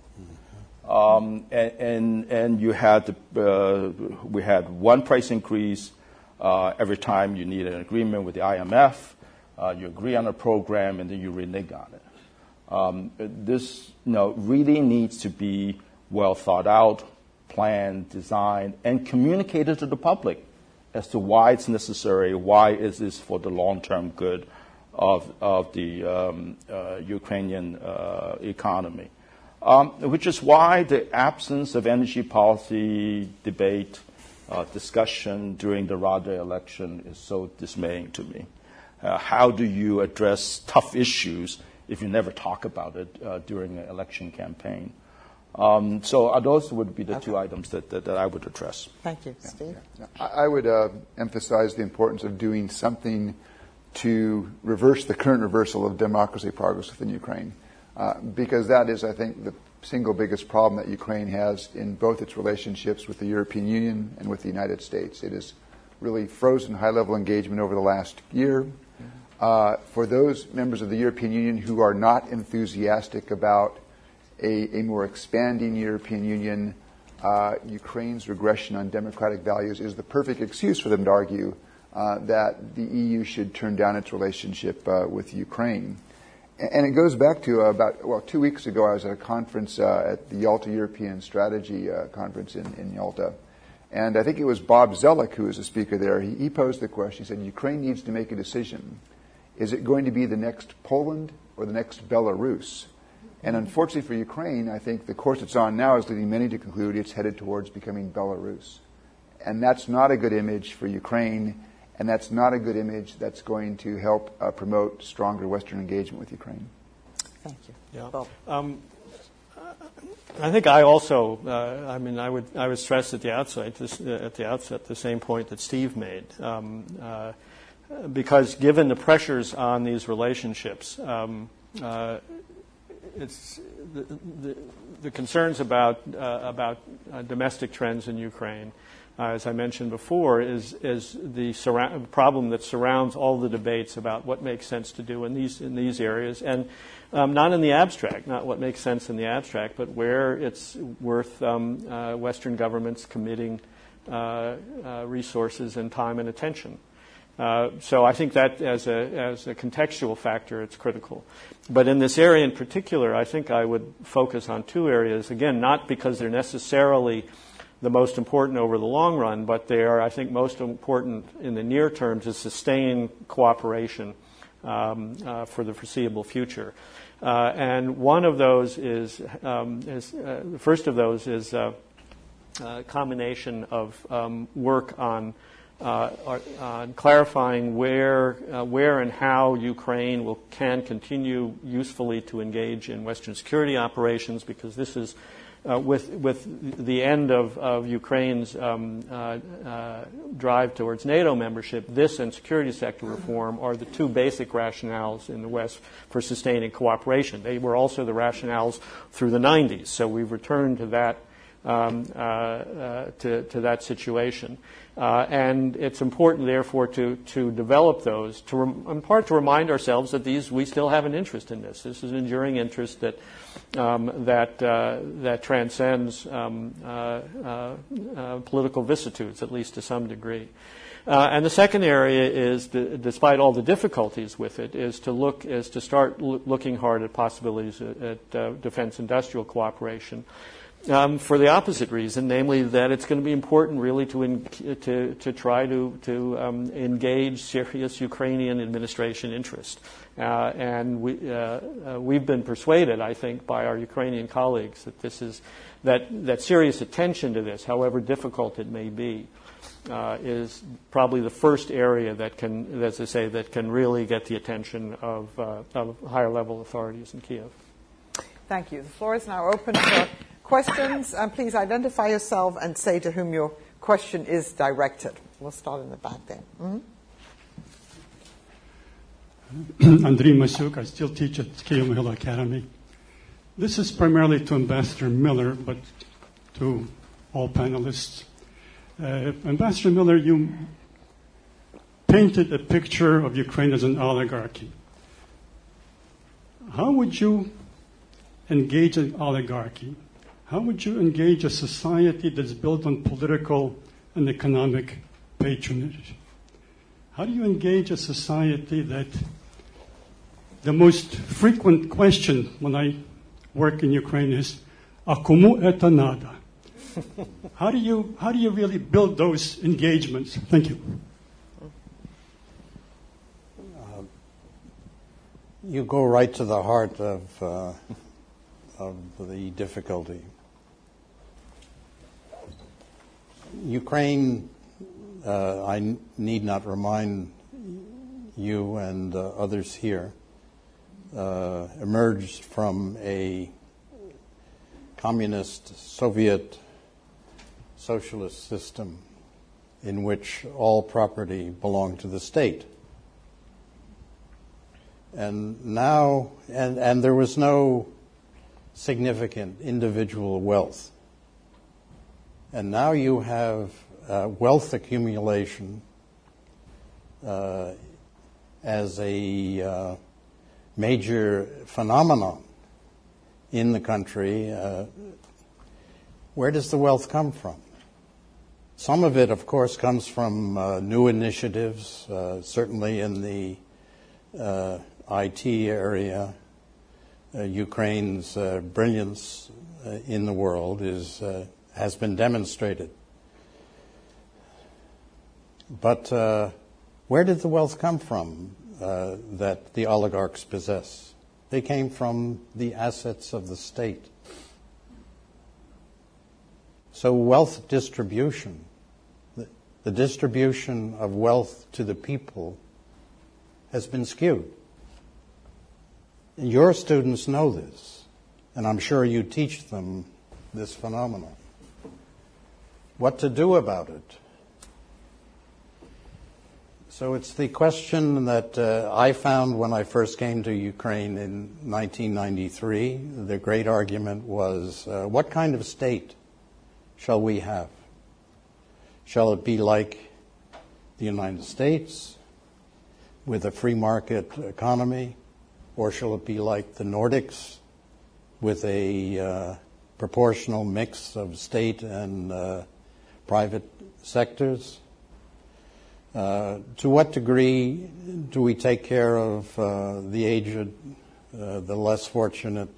And you had we had one price increase every time you need an agreement with the IMF. You agree on a program, and then you renege on it. This really needs to be well thought out, planned, designed, and communicated to the public as to why it's necessary, why is this for the long-term good of the Ukrainian economy. Which is why the absence of energy policy debate, discussion during the Rada election is so dismaying to me. How do you address tough issues if you never talk about it during an election campaign? So those would be the 2 items that I would address. Thank you. Steve? I would emphasize the importance of doing something to reverse the current reversal of democracy progress within Ukraine. Because that is, I think, the single biggest problem that Ukraine has in both its relationships with the European Union and with the United States. It has really frozen high-level engagement over the last year. For those members of the European Union who are not enthusiastic about a more expanding European Union, Ukraine's regression on democratic values is the perfect excuse for them to argue that the EU should turn down its relationship with Ukraine. And it goes back to 2 weeks ago, I was at a conference at the Yalta European Strategy Conference in Yalta. And I think it was Bob Zellick who was a speaker there. He posed the question. He said, Ukraine needs to make a decision. Is it going to be the next Poland or the next Belarus? And unfortunately for Ukraine, I think the course it's on now is leading many to conclude it's headed towards becoming Belarus. And that's not a good image for Ukraine. and that's not a good image that's going to help promote stronger Western engagement with Ukraine. Thank you. Yeah. Bob. I think I also, I would stress at the outset the same point that Steve made, because given the pressures on these relationships, it's the concerns about domestic trends in Ukraine, as I mentioned before, is the problem that surrounds all the debates about what makes sense to do in these areas, and not in the abstract, not what makes sense in the abstract, but where it's worth Western governments committing resources and time and attention. So I think that as a contextual factor, it's critical. But in this area in particular, I think I would focus on two areas. Again, not because they're necessarily the most important over the long run, but they are, I think, most important in the near term to sustain cooperation for the foreseeable future. And one of those the first of those is a combination of work on clarifying where and how Ukraine can continue usefully to engage in Western security operations, because this is with the end of Ukraine's drive towards NATO membership, this and security sector reform are the two basic rationales in the West for sustaining cooperation. They were also the rationales through the 90s, so we've returned to that to that situation. And it's important, therefore, to develop those, in part to remind ourselves that we still have an interest in this. This is an enduring interest that transcends political vicissitudes, at least to some degree. And the second area is, despite all the difficulties with it, is to start looking hard at possibilities at defense industrial cooperation. For the opposite reason, namely that it's going to be important really to try to engage serious Ukrainian administration interest. And we've been persuaded, I think, by our Ukrainian colleagues that serious attention to this, however difficult it may be, is probably the first area that can, as I say, that can really get the attention of higher level authorities in Kiev. Thank you. The floor is now open for questions. Please identify yourself and say to whom your question is directed. We'll start in the back there. Andriy Masyuk, I still teach at Kyiv-Mohyla Academy. This is primarily to Ambassador Miller, but to all panelists. Ambassador Miller, you painted a picture of Ukraine as an oligarchy. How would you engage an oligarchy? How would you engage a society that's built on political and economic patronage? How do you engage a society that the most frequent question when I work in Ukraine is, "A komu это надо?" How do you really build those engagements? Thank you. You go right to the heart of the difficulty. Ukraine, I need not remind you and others here, emerged from a communist Soviet socialist system in which all property belonged to the state. And now, and there was no significant individual wealth. And now you have wealth accumulation as a major phenomenon in the country. Where does the wealth come from? Some of it, of course, comes from new initiatives, certainly in the IT area. Ukraine's brilliance in the world has been demonstrated. But where did the wealth come from that the oligarchs possess? They came from the assets of the state. So wealth distribution, the distribution of wealth to the people has been skewed. And your students know this, and I'm sure you teach them this phenomenon. What to do about it? So it's the question that I found when I first came to Ukraine in 1993. The great argument was, what kind of state shall we have? Shall it be like the United States with a free market economy, or shall it be like the Nordics with a proportional mix of state and private sectors? To what degree do we take care of the aged, the less fortunate?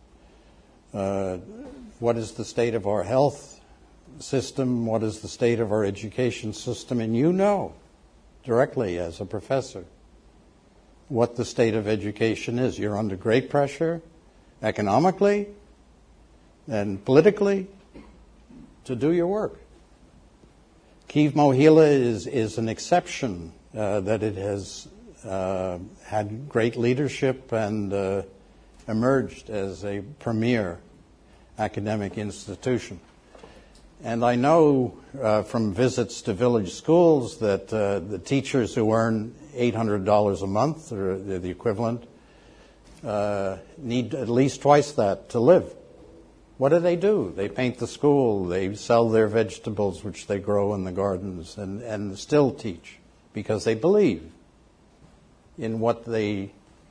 What is the state of our health system? What is the state of our education system? And you know directly as a professor what the state of education is. You're under great pressure economically and politically to do your work. Kyiv Mohyla is an exception that it has had great leadership and emerged as a premier academic institution. And I know from visits to village schools that the teachers who earn $800 a month, or the equivalent, need at least twice that to live. What do? They paint the school, they sell their vegetables which they grow in the gardens, and still teach because they believe in what they're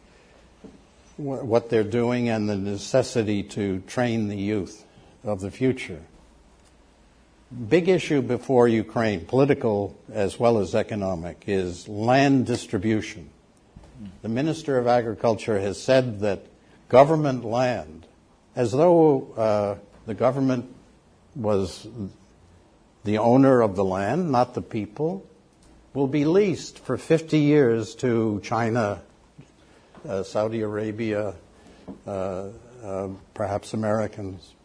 doing and the necessity to train the youth of the future. Big issue before Ukraine, political as well as economic, is land distribution. The Minister of Agriculture has said that government land, as though the government was the owner of the land, not the people, will be leased for 50 years to China, Saudi Arabia, perhaps Americans.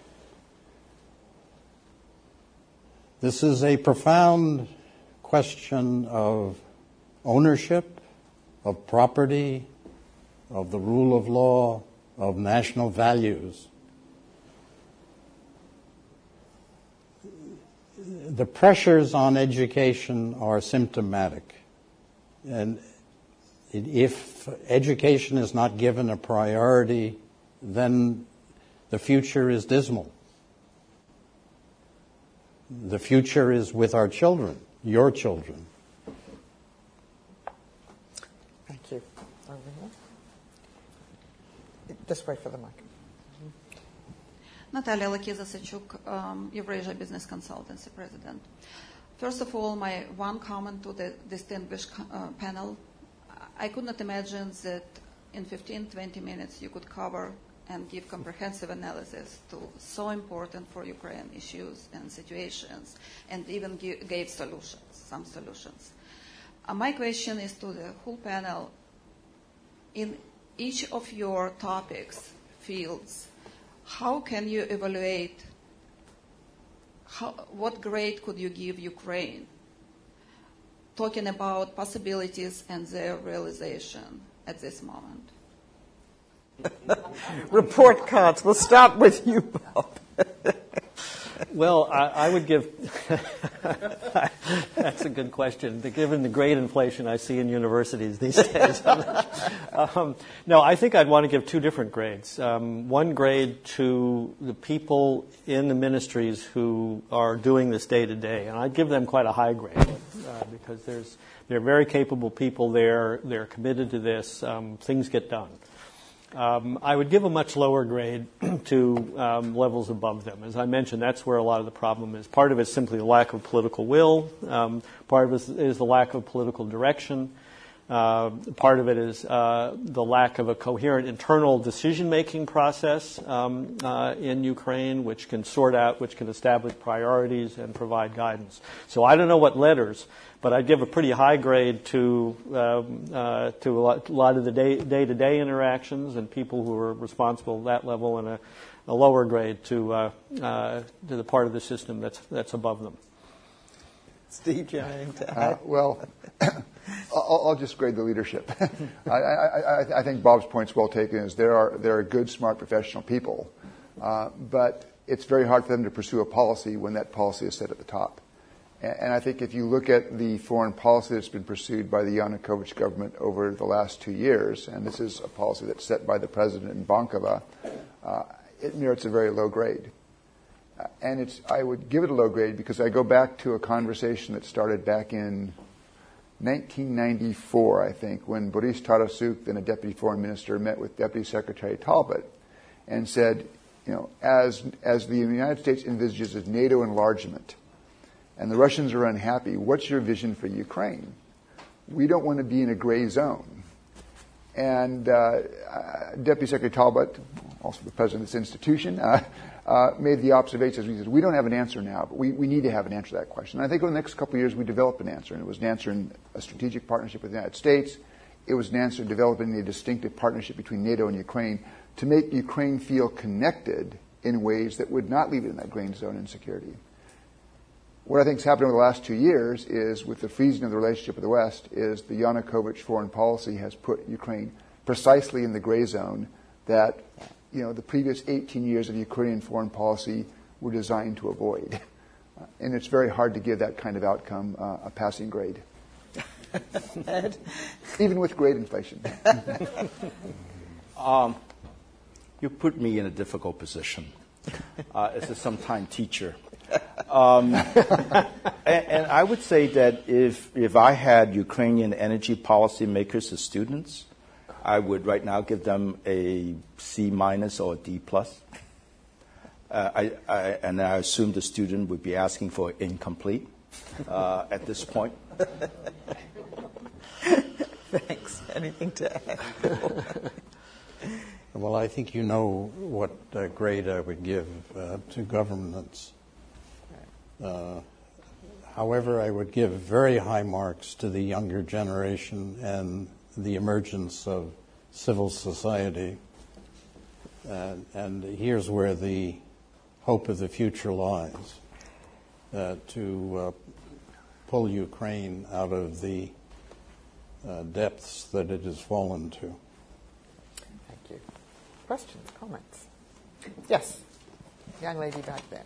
This is a profound question of ownership, of property, of the rule of law, of national values. The pressures on education are symptomatic. And if education is not given a priority, then the future is dismal. The future is with our children, your children. Thank you. Over here. Just wait for the mic. Natalia Lakiza-Sachuk, Eurasia Business Consultancy President. First of all, my one comment to the distinguished panel. I could not imagine that in 15-20 minutes you could cover and give comprehensive analysis to so important for Ukraine issues and situations, and even gave solutions, some solutions. My question is to the whole panel. In each of your topics, fields, how can you evaluate, what grade could you give Ukraine, talking about possibilities and their realization at this moment? Report cards. We'll start with you, Bob. Well, I would give, that's a good question. Given the grade inflation I see in universities these days. No, I think I'd want to give two different grades. One grade to the people in the ministries who are doing this day to day, and I'd give them quite a high grade because they're very capable people there. They're committed to this. Things get done. I would give a much lower grade to levels above them. As I mentioned, that's where a lot of the problem is. Part of it is simply the lack of political will. Part of it is the lack of political direction. Part of it is the lack of a coherent internal decision-making process in Ukraine, which can sort out, which can establish priorities and provide guidance. So I don't know what letters, but I'd give a pretty high grade to a lot of the day-to-day interactions and people who are responsible at that level, and a lower grade to the part of the system that's above them. Steve, do you have anything to add? Well, I'll just grade the leadership. I think Bob's point's well taken. Is there are good, smart, professional people, but it's very hard for them to pursue a policy when that policy is set at the top. And I think if you look at the foreign policy that's been pursued by the Yanukovych government over the last 2 years, and this is a policy that's set by the president in Bankova, it merits a very low grade. And I would give it a low grade because I go back to a conversation that started back in 1994, I think, when Boris Tarasuk, then a deputy foreign minister, met with Deputy Secretary Talbot and said, as the United States envisages a NATO enlargement, and the Russians are unhappy, what's your vision for Ukraine? We don't want to be in a gray zone. And Deputy Secretary Talbot, also the president of this institution, made the observation, he said, we don't have an answer now, but we need to have an answer to that question. And I think over the next couple of years we developed an answer, and it was an answer in a strategic partnership with the United States. It was an answer developing a distinctive partnership between NATO and Ukraine to make Ukraine feel connected in ways that would not leave it in that gray zone insecurity. What I think has happened over the last 2 years is, with the freezing of the relationship with the West, is the Yanukovych foreign policy has put Ukraine precisely in the gray zone that the previous 18 years of Ukrainian foreign policy were designed to avoid. And it's very hard to give that kind of outcome a passing grade. Ed? Even with grade inflation. You put me in a difficult position as a sometime teacher. And I would say that if I had Ukrainian energy policy makers as students, I would right now give them a C- or a D+. And I assume the student would be asking for incomplete at this point. Thanks. Anything to add? Well, I think you know what grade I would give to governments. However, I would give very high marks to the younger generation and the emergence of civil society. And here's where the hope of the future lies, to pull Ukraine out of the depths that it has fallen to. Thank you. Questions, comments? Yes, young lady back there.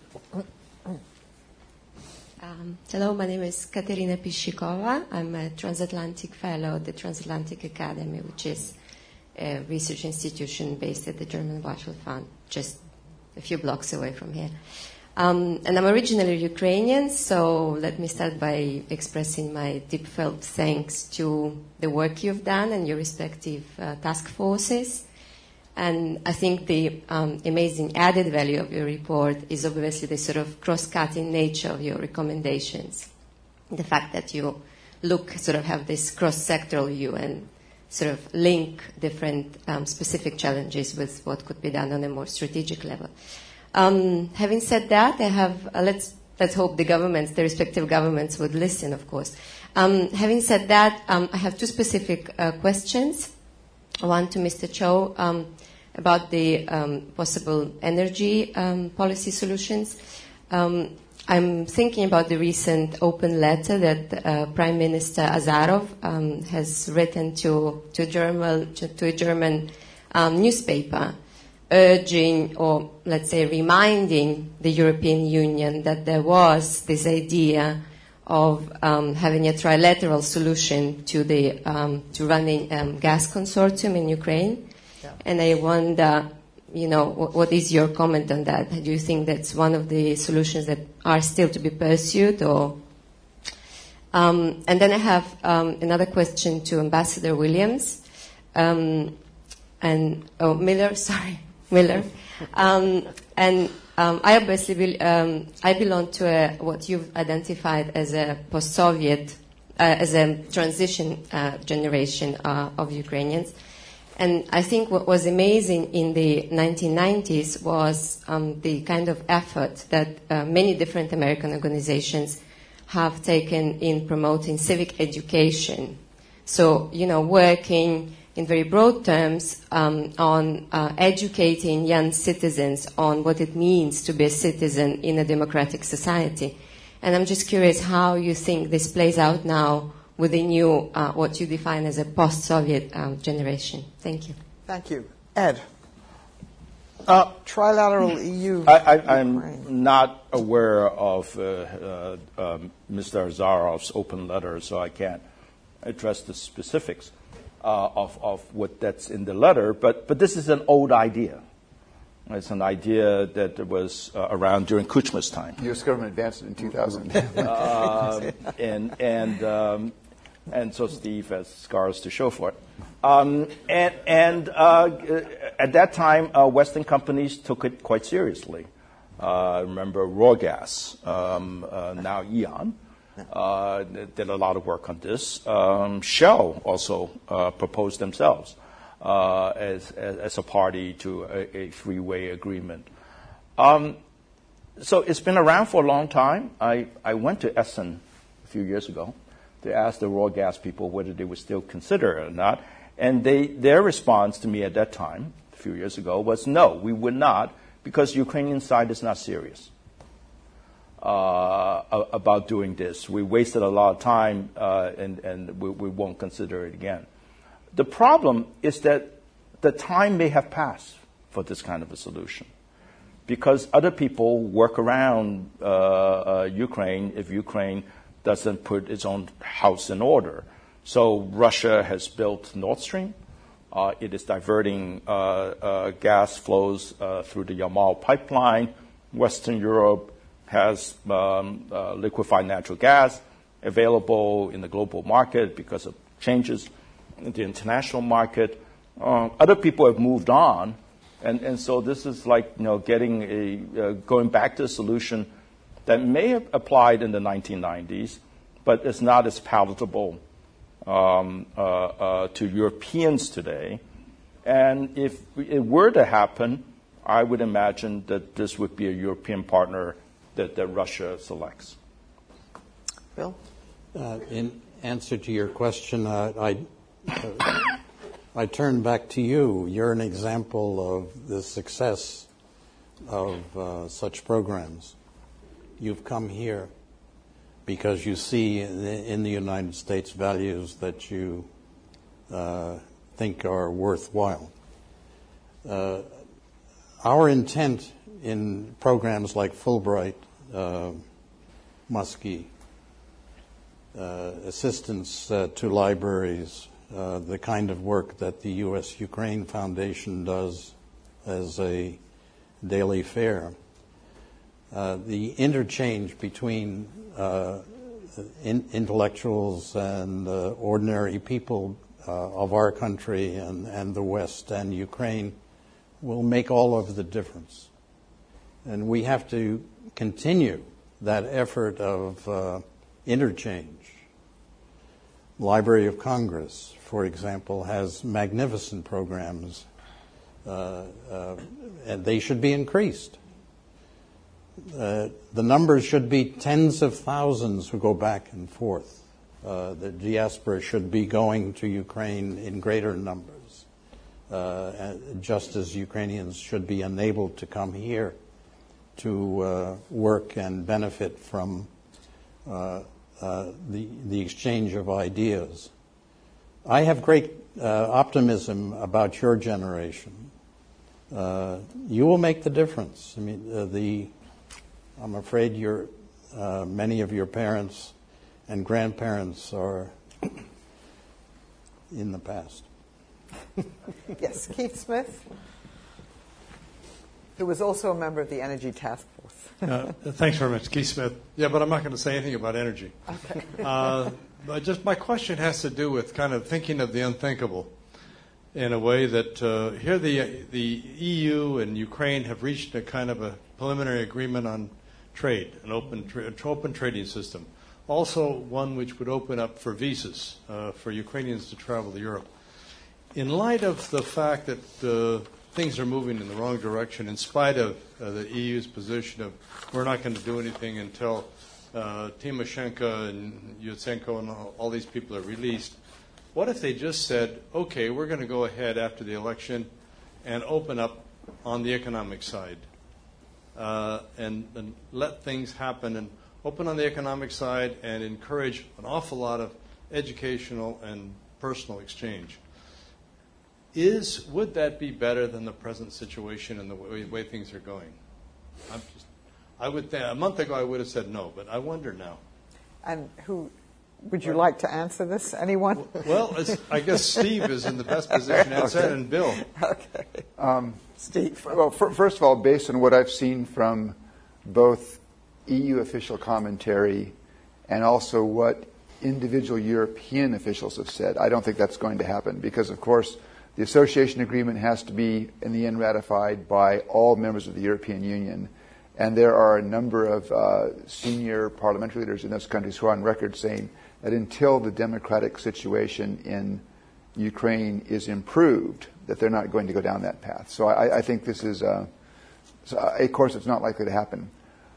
Hello, my name is Katerina Pishikova. I'm a transatlantic fellow at the Transatlantic Academy, which is a research institution based at the German Marshall Fund, just a few blocks away from here. And I'm originally Ukrainian, so let me start by expressing my deep-felt thanks to the work you've done and your respective task forces. And I think the amazing added value of your report is obviously the sort of cross-cutting nature of your recommendations. The fact that you have this cross-sectoral view and sort of link different specific challenges with what could be done on a more strategic level. Having said that, I have, let's hope the respective governments would listen, of course. Having said that, I have two specific questions. One to Mr. Cho about the possible energy policy solutions. I'm thinking about the recent open letter that Prime Minister Azarov has written to a German newspaper, urging, or let's say reminding the European Union that there was this idea of having a trilateral solution to running gas consortium in Ukraine. Yeah. And I wonder, what is your comment on that? Do you think that's one of the solutions that are still to be pursued, or? And then I have another question to Ambassador Williams Miller. I obviously I belong to what you've identified as a post-Soviet, as a transition generation of Ukrainians. And I think what was amazing in the 1990s was the kind of effort that many different American organizations have taken in promoting civic education. So, working in very broad terms on educating young citizens on what it means to be a citizen in a democratic society. And I'm just curious how you think this plays out now with the new, what you define as a post-Soviet generation. Thank you. Thank you. Ed. Trilateral EU. I'm not aware of Mr. Azarov's open letter, so I can't address the specifics of what that's in the letter. But this is an old idea. It's an idea that was around during Kuchma's time. U.S. government advanced it in 2000. And so Steve has scars to show for it. At that time, Western companies took it quite seriously. Remember Rawgas, now Eon, did a lot of work on this. Shell also proposed themselves as a party to a three-way agreement. So it's been around for a long time. I went to Essen a few years ago to ask the raw gas people whether they would still consider it or not. And their response to me at that time, a few years ago, was no, we would not, because the Ukrainian side is not serious about doing this. We wasted a lot of time, and we won't consider it again. The problem is that the time may have passed for this kind of a solution, because other people work around Ukraine if Ukraine doesn't put its own house in order. So Russia has built Nord Stream. It is diverting gas flows through the Yamal pipeline. Western Europe has liquefied natural gas available in the global market because of changes in the international market. Other people have moved on, and so this is like getting going back to a solution that may have applied in the 1990s, but it's not as palatable to Europeans today. And if it were to happen, I would imagine that this would be a European partner that Russia selects. Bill? In answer to your question, I turn back to you. You're an example of the success of such programs. You've come here because you see in the United States values that you think are worthwhile. Our intent in programs like Fulbright, Muskie, assistance to libraries, the kind of work that the U.S.-Ukraine Foundation does as a daily fare, the interchange between intellectuals and ordinary people of our country and the West and Ukraine will make all of the difference. And we have to continue that effort of interchange. Library of Congress, for example, has magnificent programs, and they should be increased. The numbers should be tens of thousands who go back and forth. The diaspora should be going to Ukraine in greater numbers, just as Ukrainians should be enabled to come here to work and benefit from the exchange of ideas. I have great optimism about your generation. You will make the difference. I mean, I'm afraid many of your parents and grandparents are in the past. Yes, Keith Smith, who was also a member of the Energy Task Force. Thanks very much, Keith Smith. Yeah, but I'm not going to say anything about energy. Okay. But just my question has to do with kind of thinking of the unthinkable in a way that here the EU and Ukraine have reached a kind of a preliminary agreement on trade, an open trading system. Also one which would open up for visas for Ukrainians to travel to Europe. In light of the fact that things are moving in the wrong direction, in spite of the EU's position of we're not going to do anything until Tymoshenko and Yutsenko and all these people are released, what if they just said, okay, we're going to go ahead after the election and open up on the economic side and let things happen and open on the economic side, and encourage an awful lot of educational and personal exchange. Would that be better than the present situation and the way things are going? A month ago I would have said no, but I wonder now. And who would you like to answer this? Anyone? Well, I guess Steve is in the best position to answer, and Bill. Okay. Steve. Well, first of all, based on what I've seen from both EU official commentary and also what individual European officials have said, I don't think that's going to happen because, of course, the association agreement has to be, in the end, ratified by all members of the European Union. And there are a number of senior parliamentary leaders in those countries who are on record saying that until the democratic situation in Ukraine is improved, that they're not going to go down that path. So I think this is, of course, it's not likely to happen.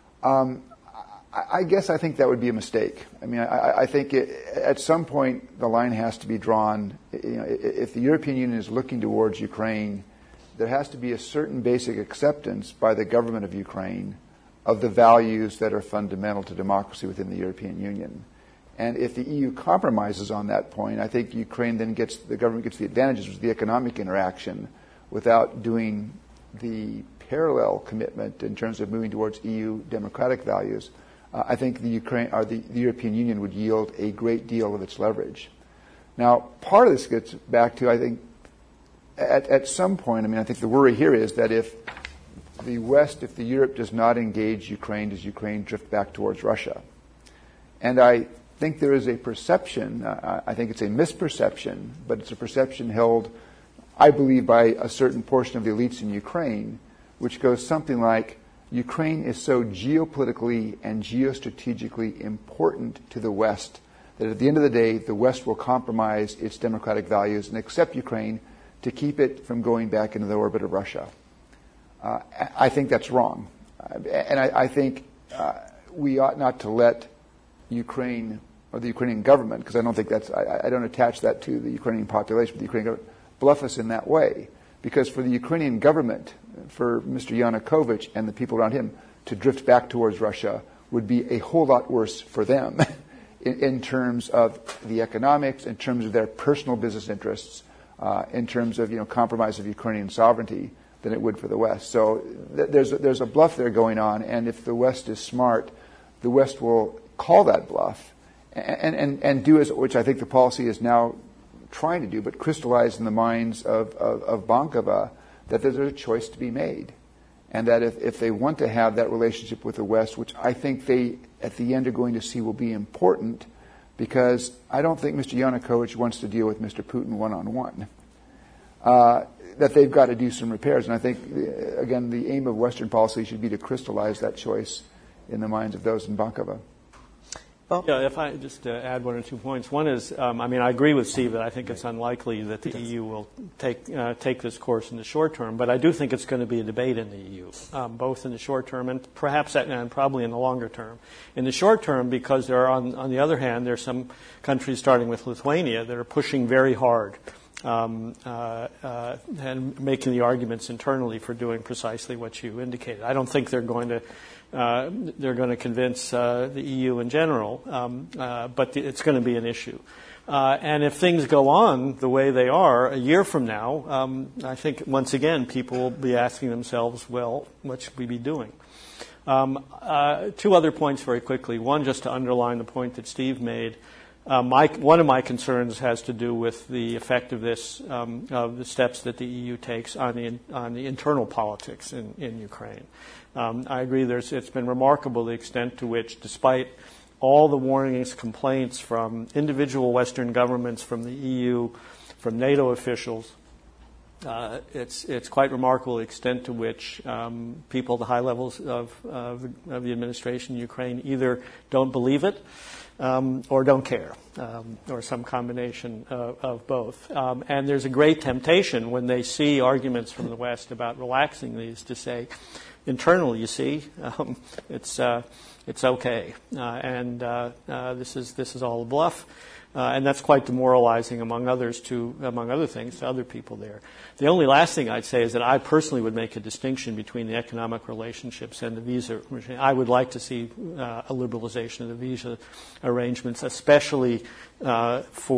I guess I think that would be a mistake. I mean, I think at some point the line has to be drawn. If the European Union is looking towards Ukraine, there has to be a certain basic acceptance by the government of Ukraine of the values that are fundamental to democracy within the European Union. And if the EU compromises on that point, I think Ukraine then the government gets the advantages of the economic interaction without doing the parallel commitment in terms of moving towards EU democratic values. I think the European Union would yield a great deal of its leverage. Now, part of this gets back to, I think, at some point, I think the worry here is that if the Europe does not engage Ukraine, does Ukraine drift back towards Russia? And I think there is a perception, I think it's a misperception, but it's a perception held, I believe, by a certain portion of the elites in Ukraine, which goes something like, Ukraine is so geopolitically and geostrategically important to the West that at the end of the day, the West will compromise its democratic values and accept Ukraine to keep it from going back into the orbit of Russia. I think that's wrong. And I think we ought not to let Ukraine or the Ukrainian government, because I don't think I don't attach that to the Ukrainian population, but the Ukrainian government, bluff us in that way. Because for the Ukrainian government, for Mr. Yanukovych and the people around him to drift back towards Russia would be a whole lot worse for them in terms of the economics, in terms of their personal business interests, in terms of compromise of Ukrainian sovereignty than it would for the West. So there's a bluff there going on, and if the West is smart, the West will call that bluff and do which I think the policy is now trying to do, but crystallize in the minds of Bankova that there's a choice to be made. And that if they want to have that relationship with the West, which I think they, at the end, are going to see will be important, because I don't think Mr. Yanukovych wants to deal with Mr. Putin one-on-one, that they've got to do some repairs. And I think, again, the aim of Western policy should be to crystallize that choice in the minds of those in Bankova. Yeah, if I just add one or 2 points. One is, I agree with Steve that I think it's unlikely that the EU will take this course in the short term, but I do think it's going to be a debate in the EU, both in the short term and perhaps and probably in the longer term. In the short term, because there are, on the other hand, there are some countries, starting with Lithuania, that are pushing very hard and making the arguments internally for doing precisely what you indicated. I don't think they're going to convince the EU in general, but it's going to be an issue. And if things go on the way they are a year from now, I think, once again, people will be asking themselves, well, what should we be doing? 2 other points very quickly. One, just to underline the point that Steve made. One of my concerns has to do with the effectiveness of the steps that the EU takes on the internal politics in Ukraine. I agree it's been remarkable the extent to which, despite all the warnings, complaints from individual Western governments, from the EU, from NATO officials, it's quite remarkable the extent to which people at the high levels of the administration in Ukraine either don't believe it or don't care, or some combination of both. And there's a great temptation when they see arguments from the West about relaxing these to say, internally, you see, it's okay, and this is all a bluff. And that's quite demoralizing, among other things, to other people there. The only last thing I'd say is that I personally would make a distinction between the economic relationships and the visa regime. I would like to see a liberalization of the visa arrangements, especially with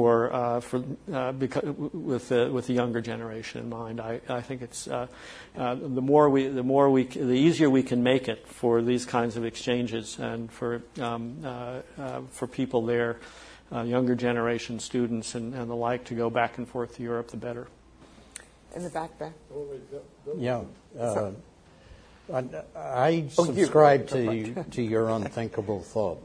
the younger generation in mind. I think it's the easier we can make it for these kinds of exchanges and for people there. Younger generation students and the like to go back and forth to Europe, the better. In the back there. Yeah. I subscribe to your unthinkable thought.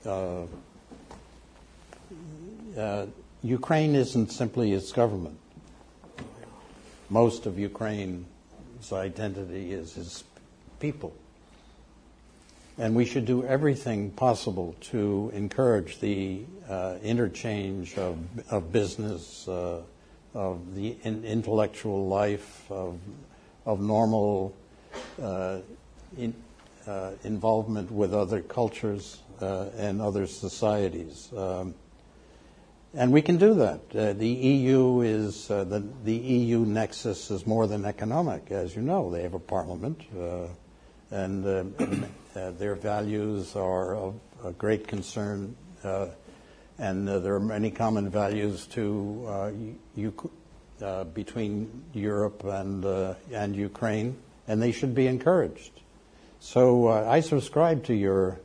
Ukraine isn't simply its government. Most of Ukraine's identity is its people. And we should do everything possible to encourage the interchange of business, of the intellectual life, of normal involvement with other cultures and other societies. And we can do that. The EU is the EU nexus is more than economic, as you know. They have a parliament. And their values are of a great concern, and there are many common values between Europe and Ukraine, and they should be encouraged. So I subscribe to your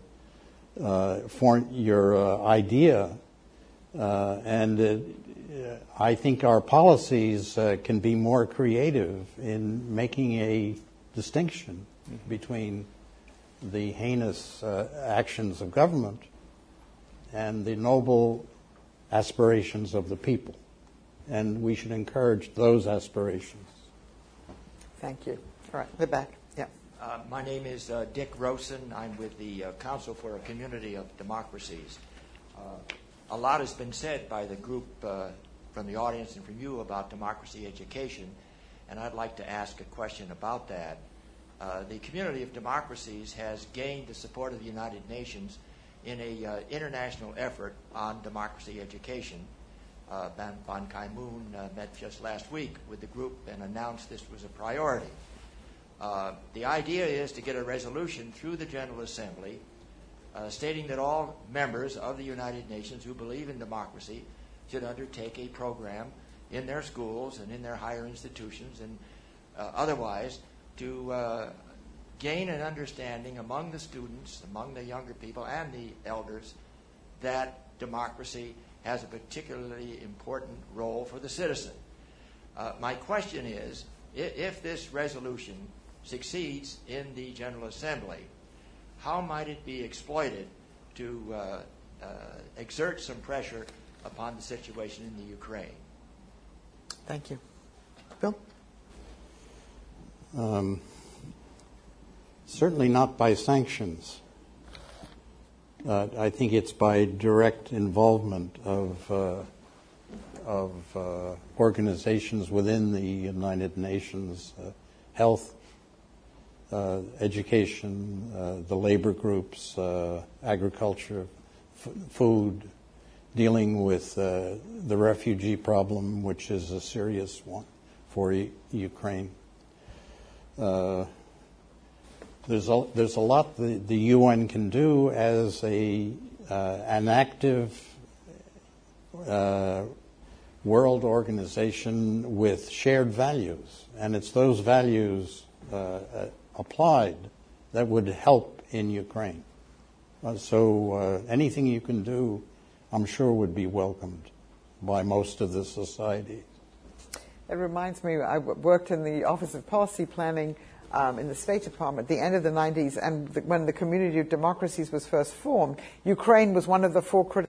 idea, and I think our policies can be more creative in making a distinction between the heinous actions of government and the noble aspirations of the people. And we should encourage those aspirations. Thank you. All right, the back. Yeah. My name is Dick Rosen. I'm with the Council for a Community of Democracies. A lot has been said by the group from the audience and from you about democracy education, and I'd like to ask a question about that. The Community of Democracies has gained the support of the United Nations in an international effort on democracy education. Ban Ki-moon met just last week with the group and announced this was a priority. The idea is to get a resolution through the General Assembly stating that all members of the United Nations who believe in democracy should undertake a program in their schools and in their higher institutions and otherwise to gain an understanding among the students, among the younger people and the elders that democracy has a particularly important role for the citizen. My question is, if this resolution succeeds in the General Assembly, how might it be exploited to exert some pressure upon the situation in the Ukraine? Thank you. Bill? Certainly not by sanctions. I think it's by direct involvement of organizations within the United Nations, health, education, the labor groups, agriculture, food, dealing with the refugee problem, which is a serious one for Ukraine. There's a lot the UN can do as an active world organization with shared values, and it's those values applied that would help in Ukraine. So anything you can do, I'm sure, would be welcomed by most of the society. It reminds me, I worked in the Office of Policy Planning in the State Department at the end of the 90s, and when the Community of Democracies was first formed, Ukraine was one of the four critical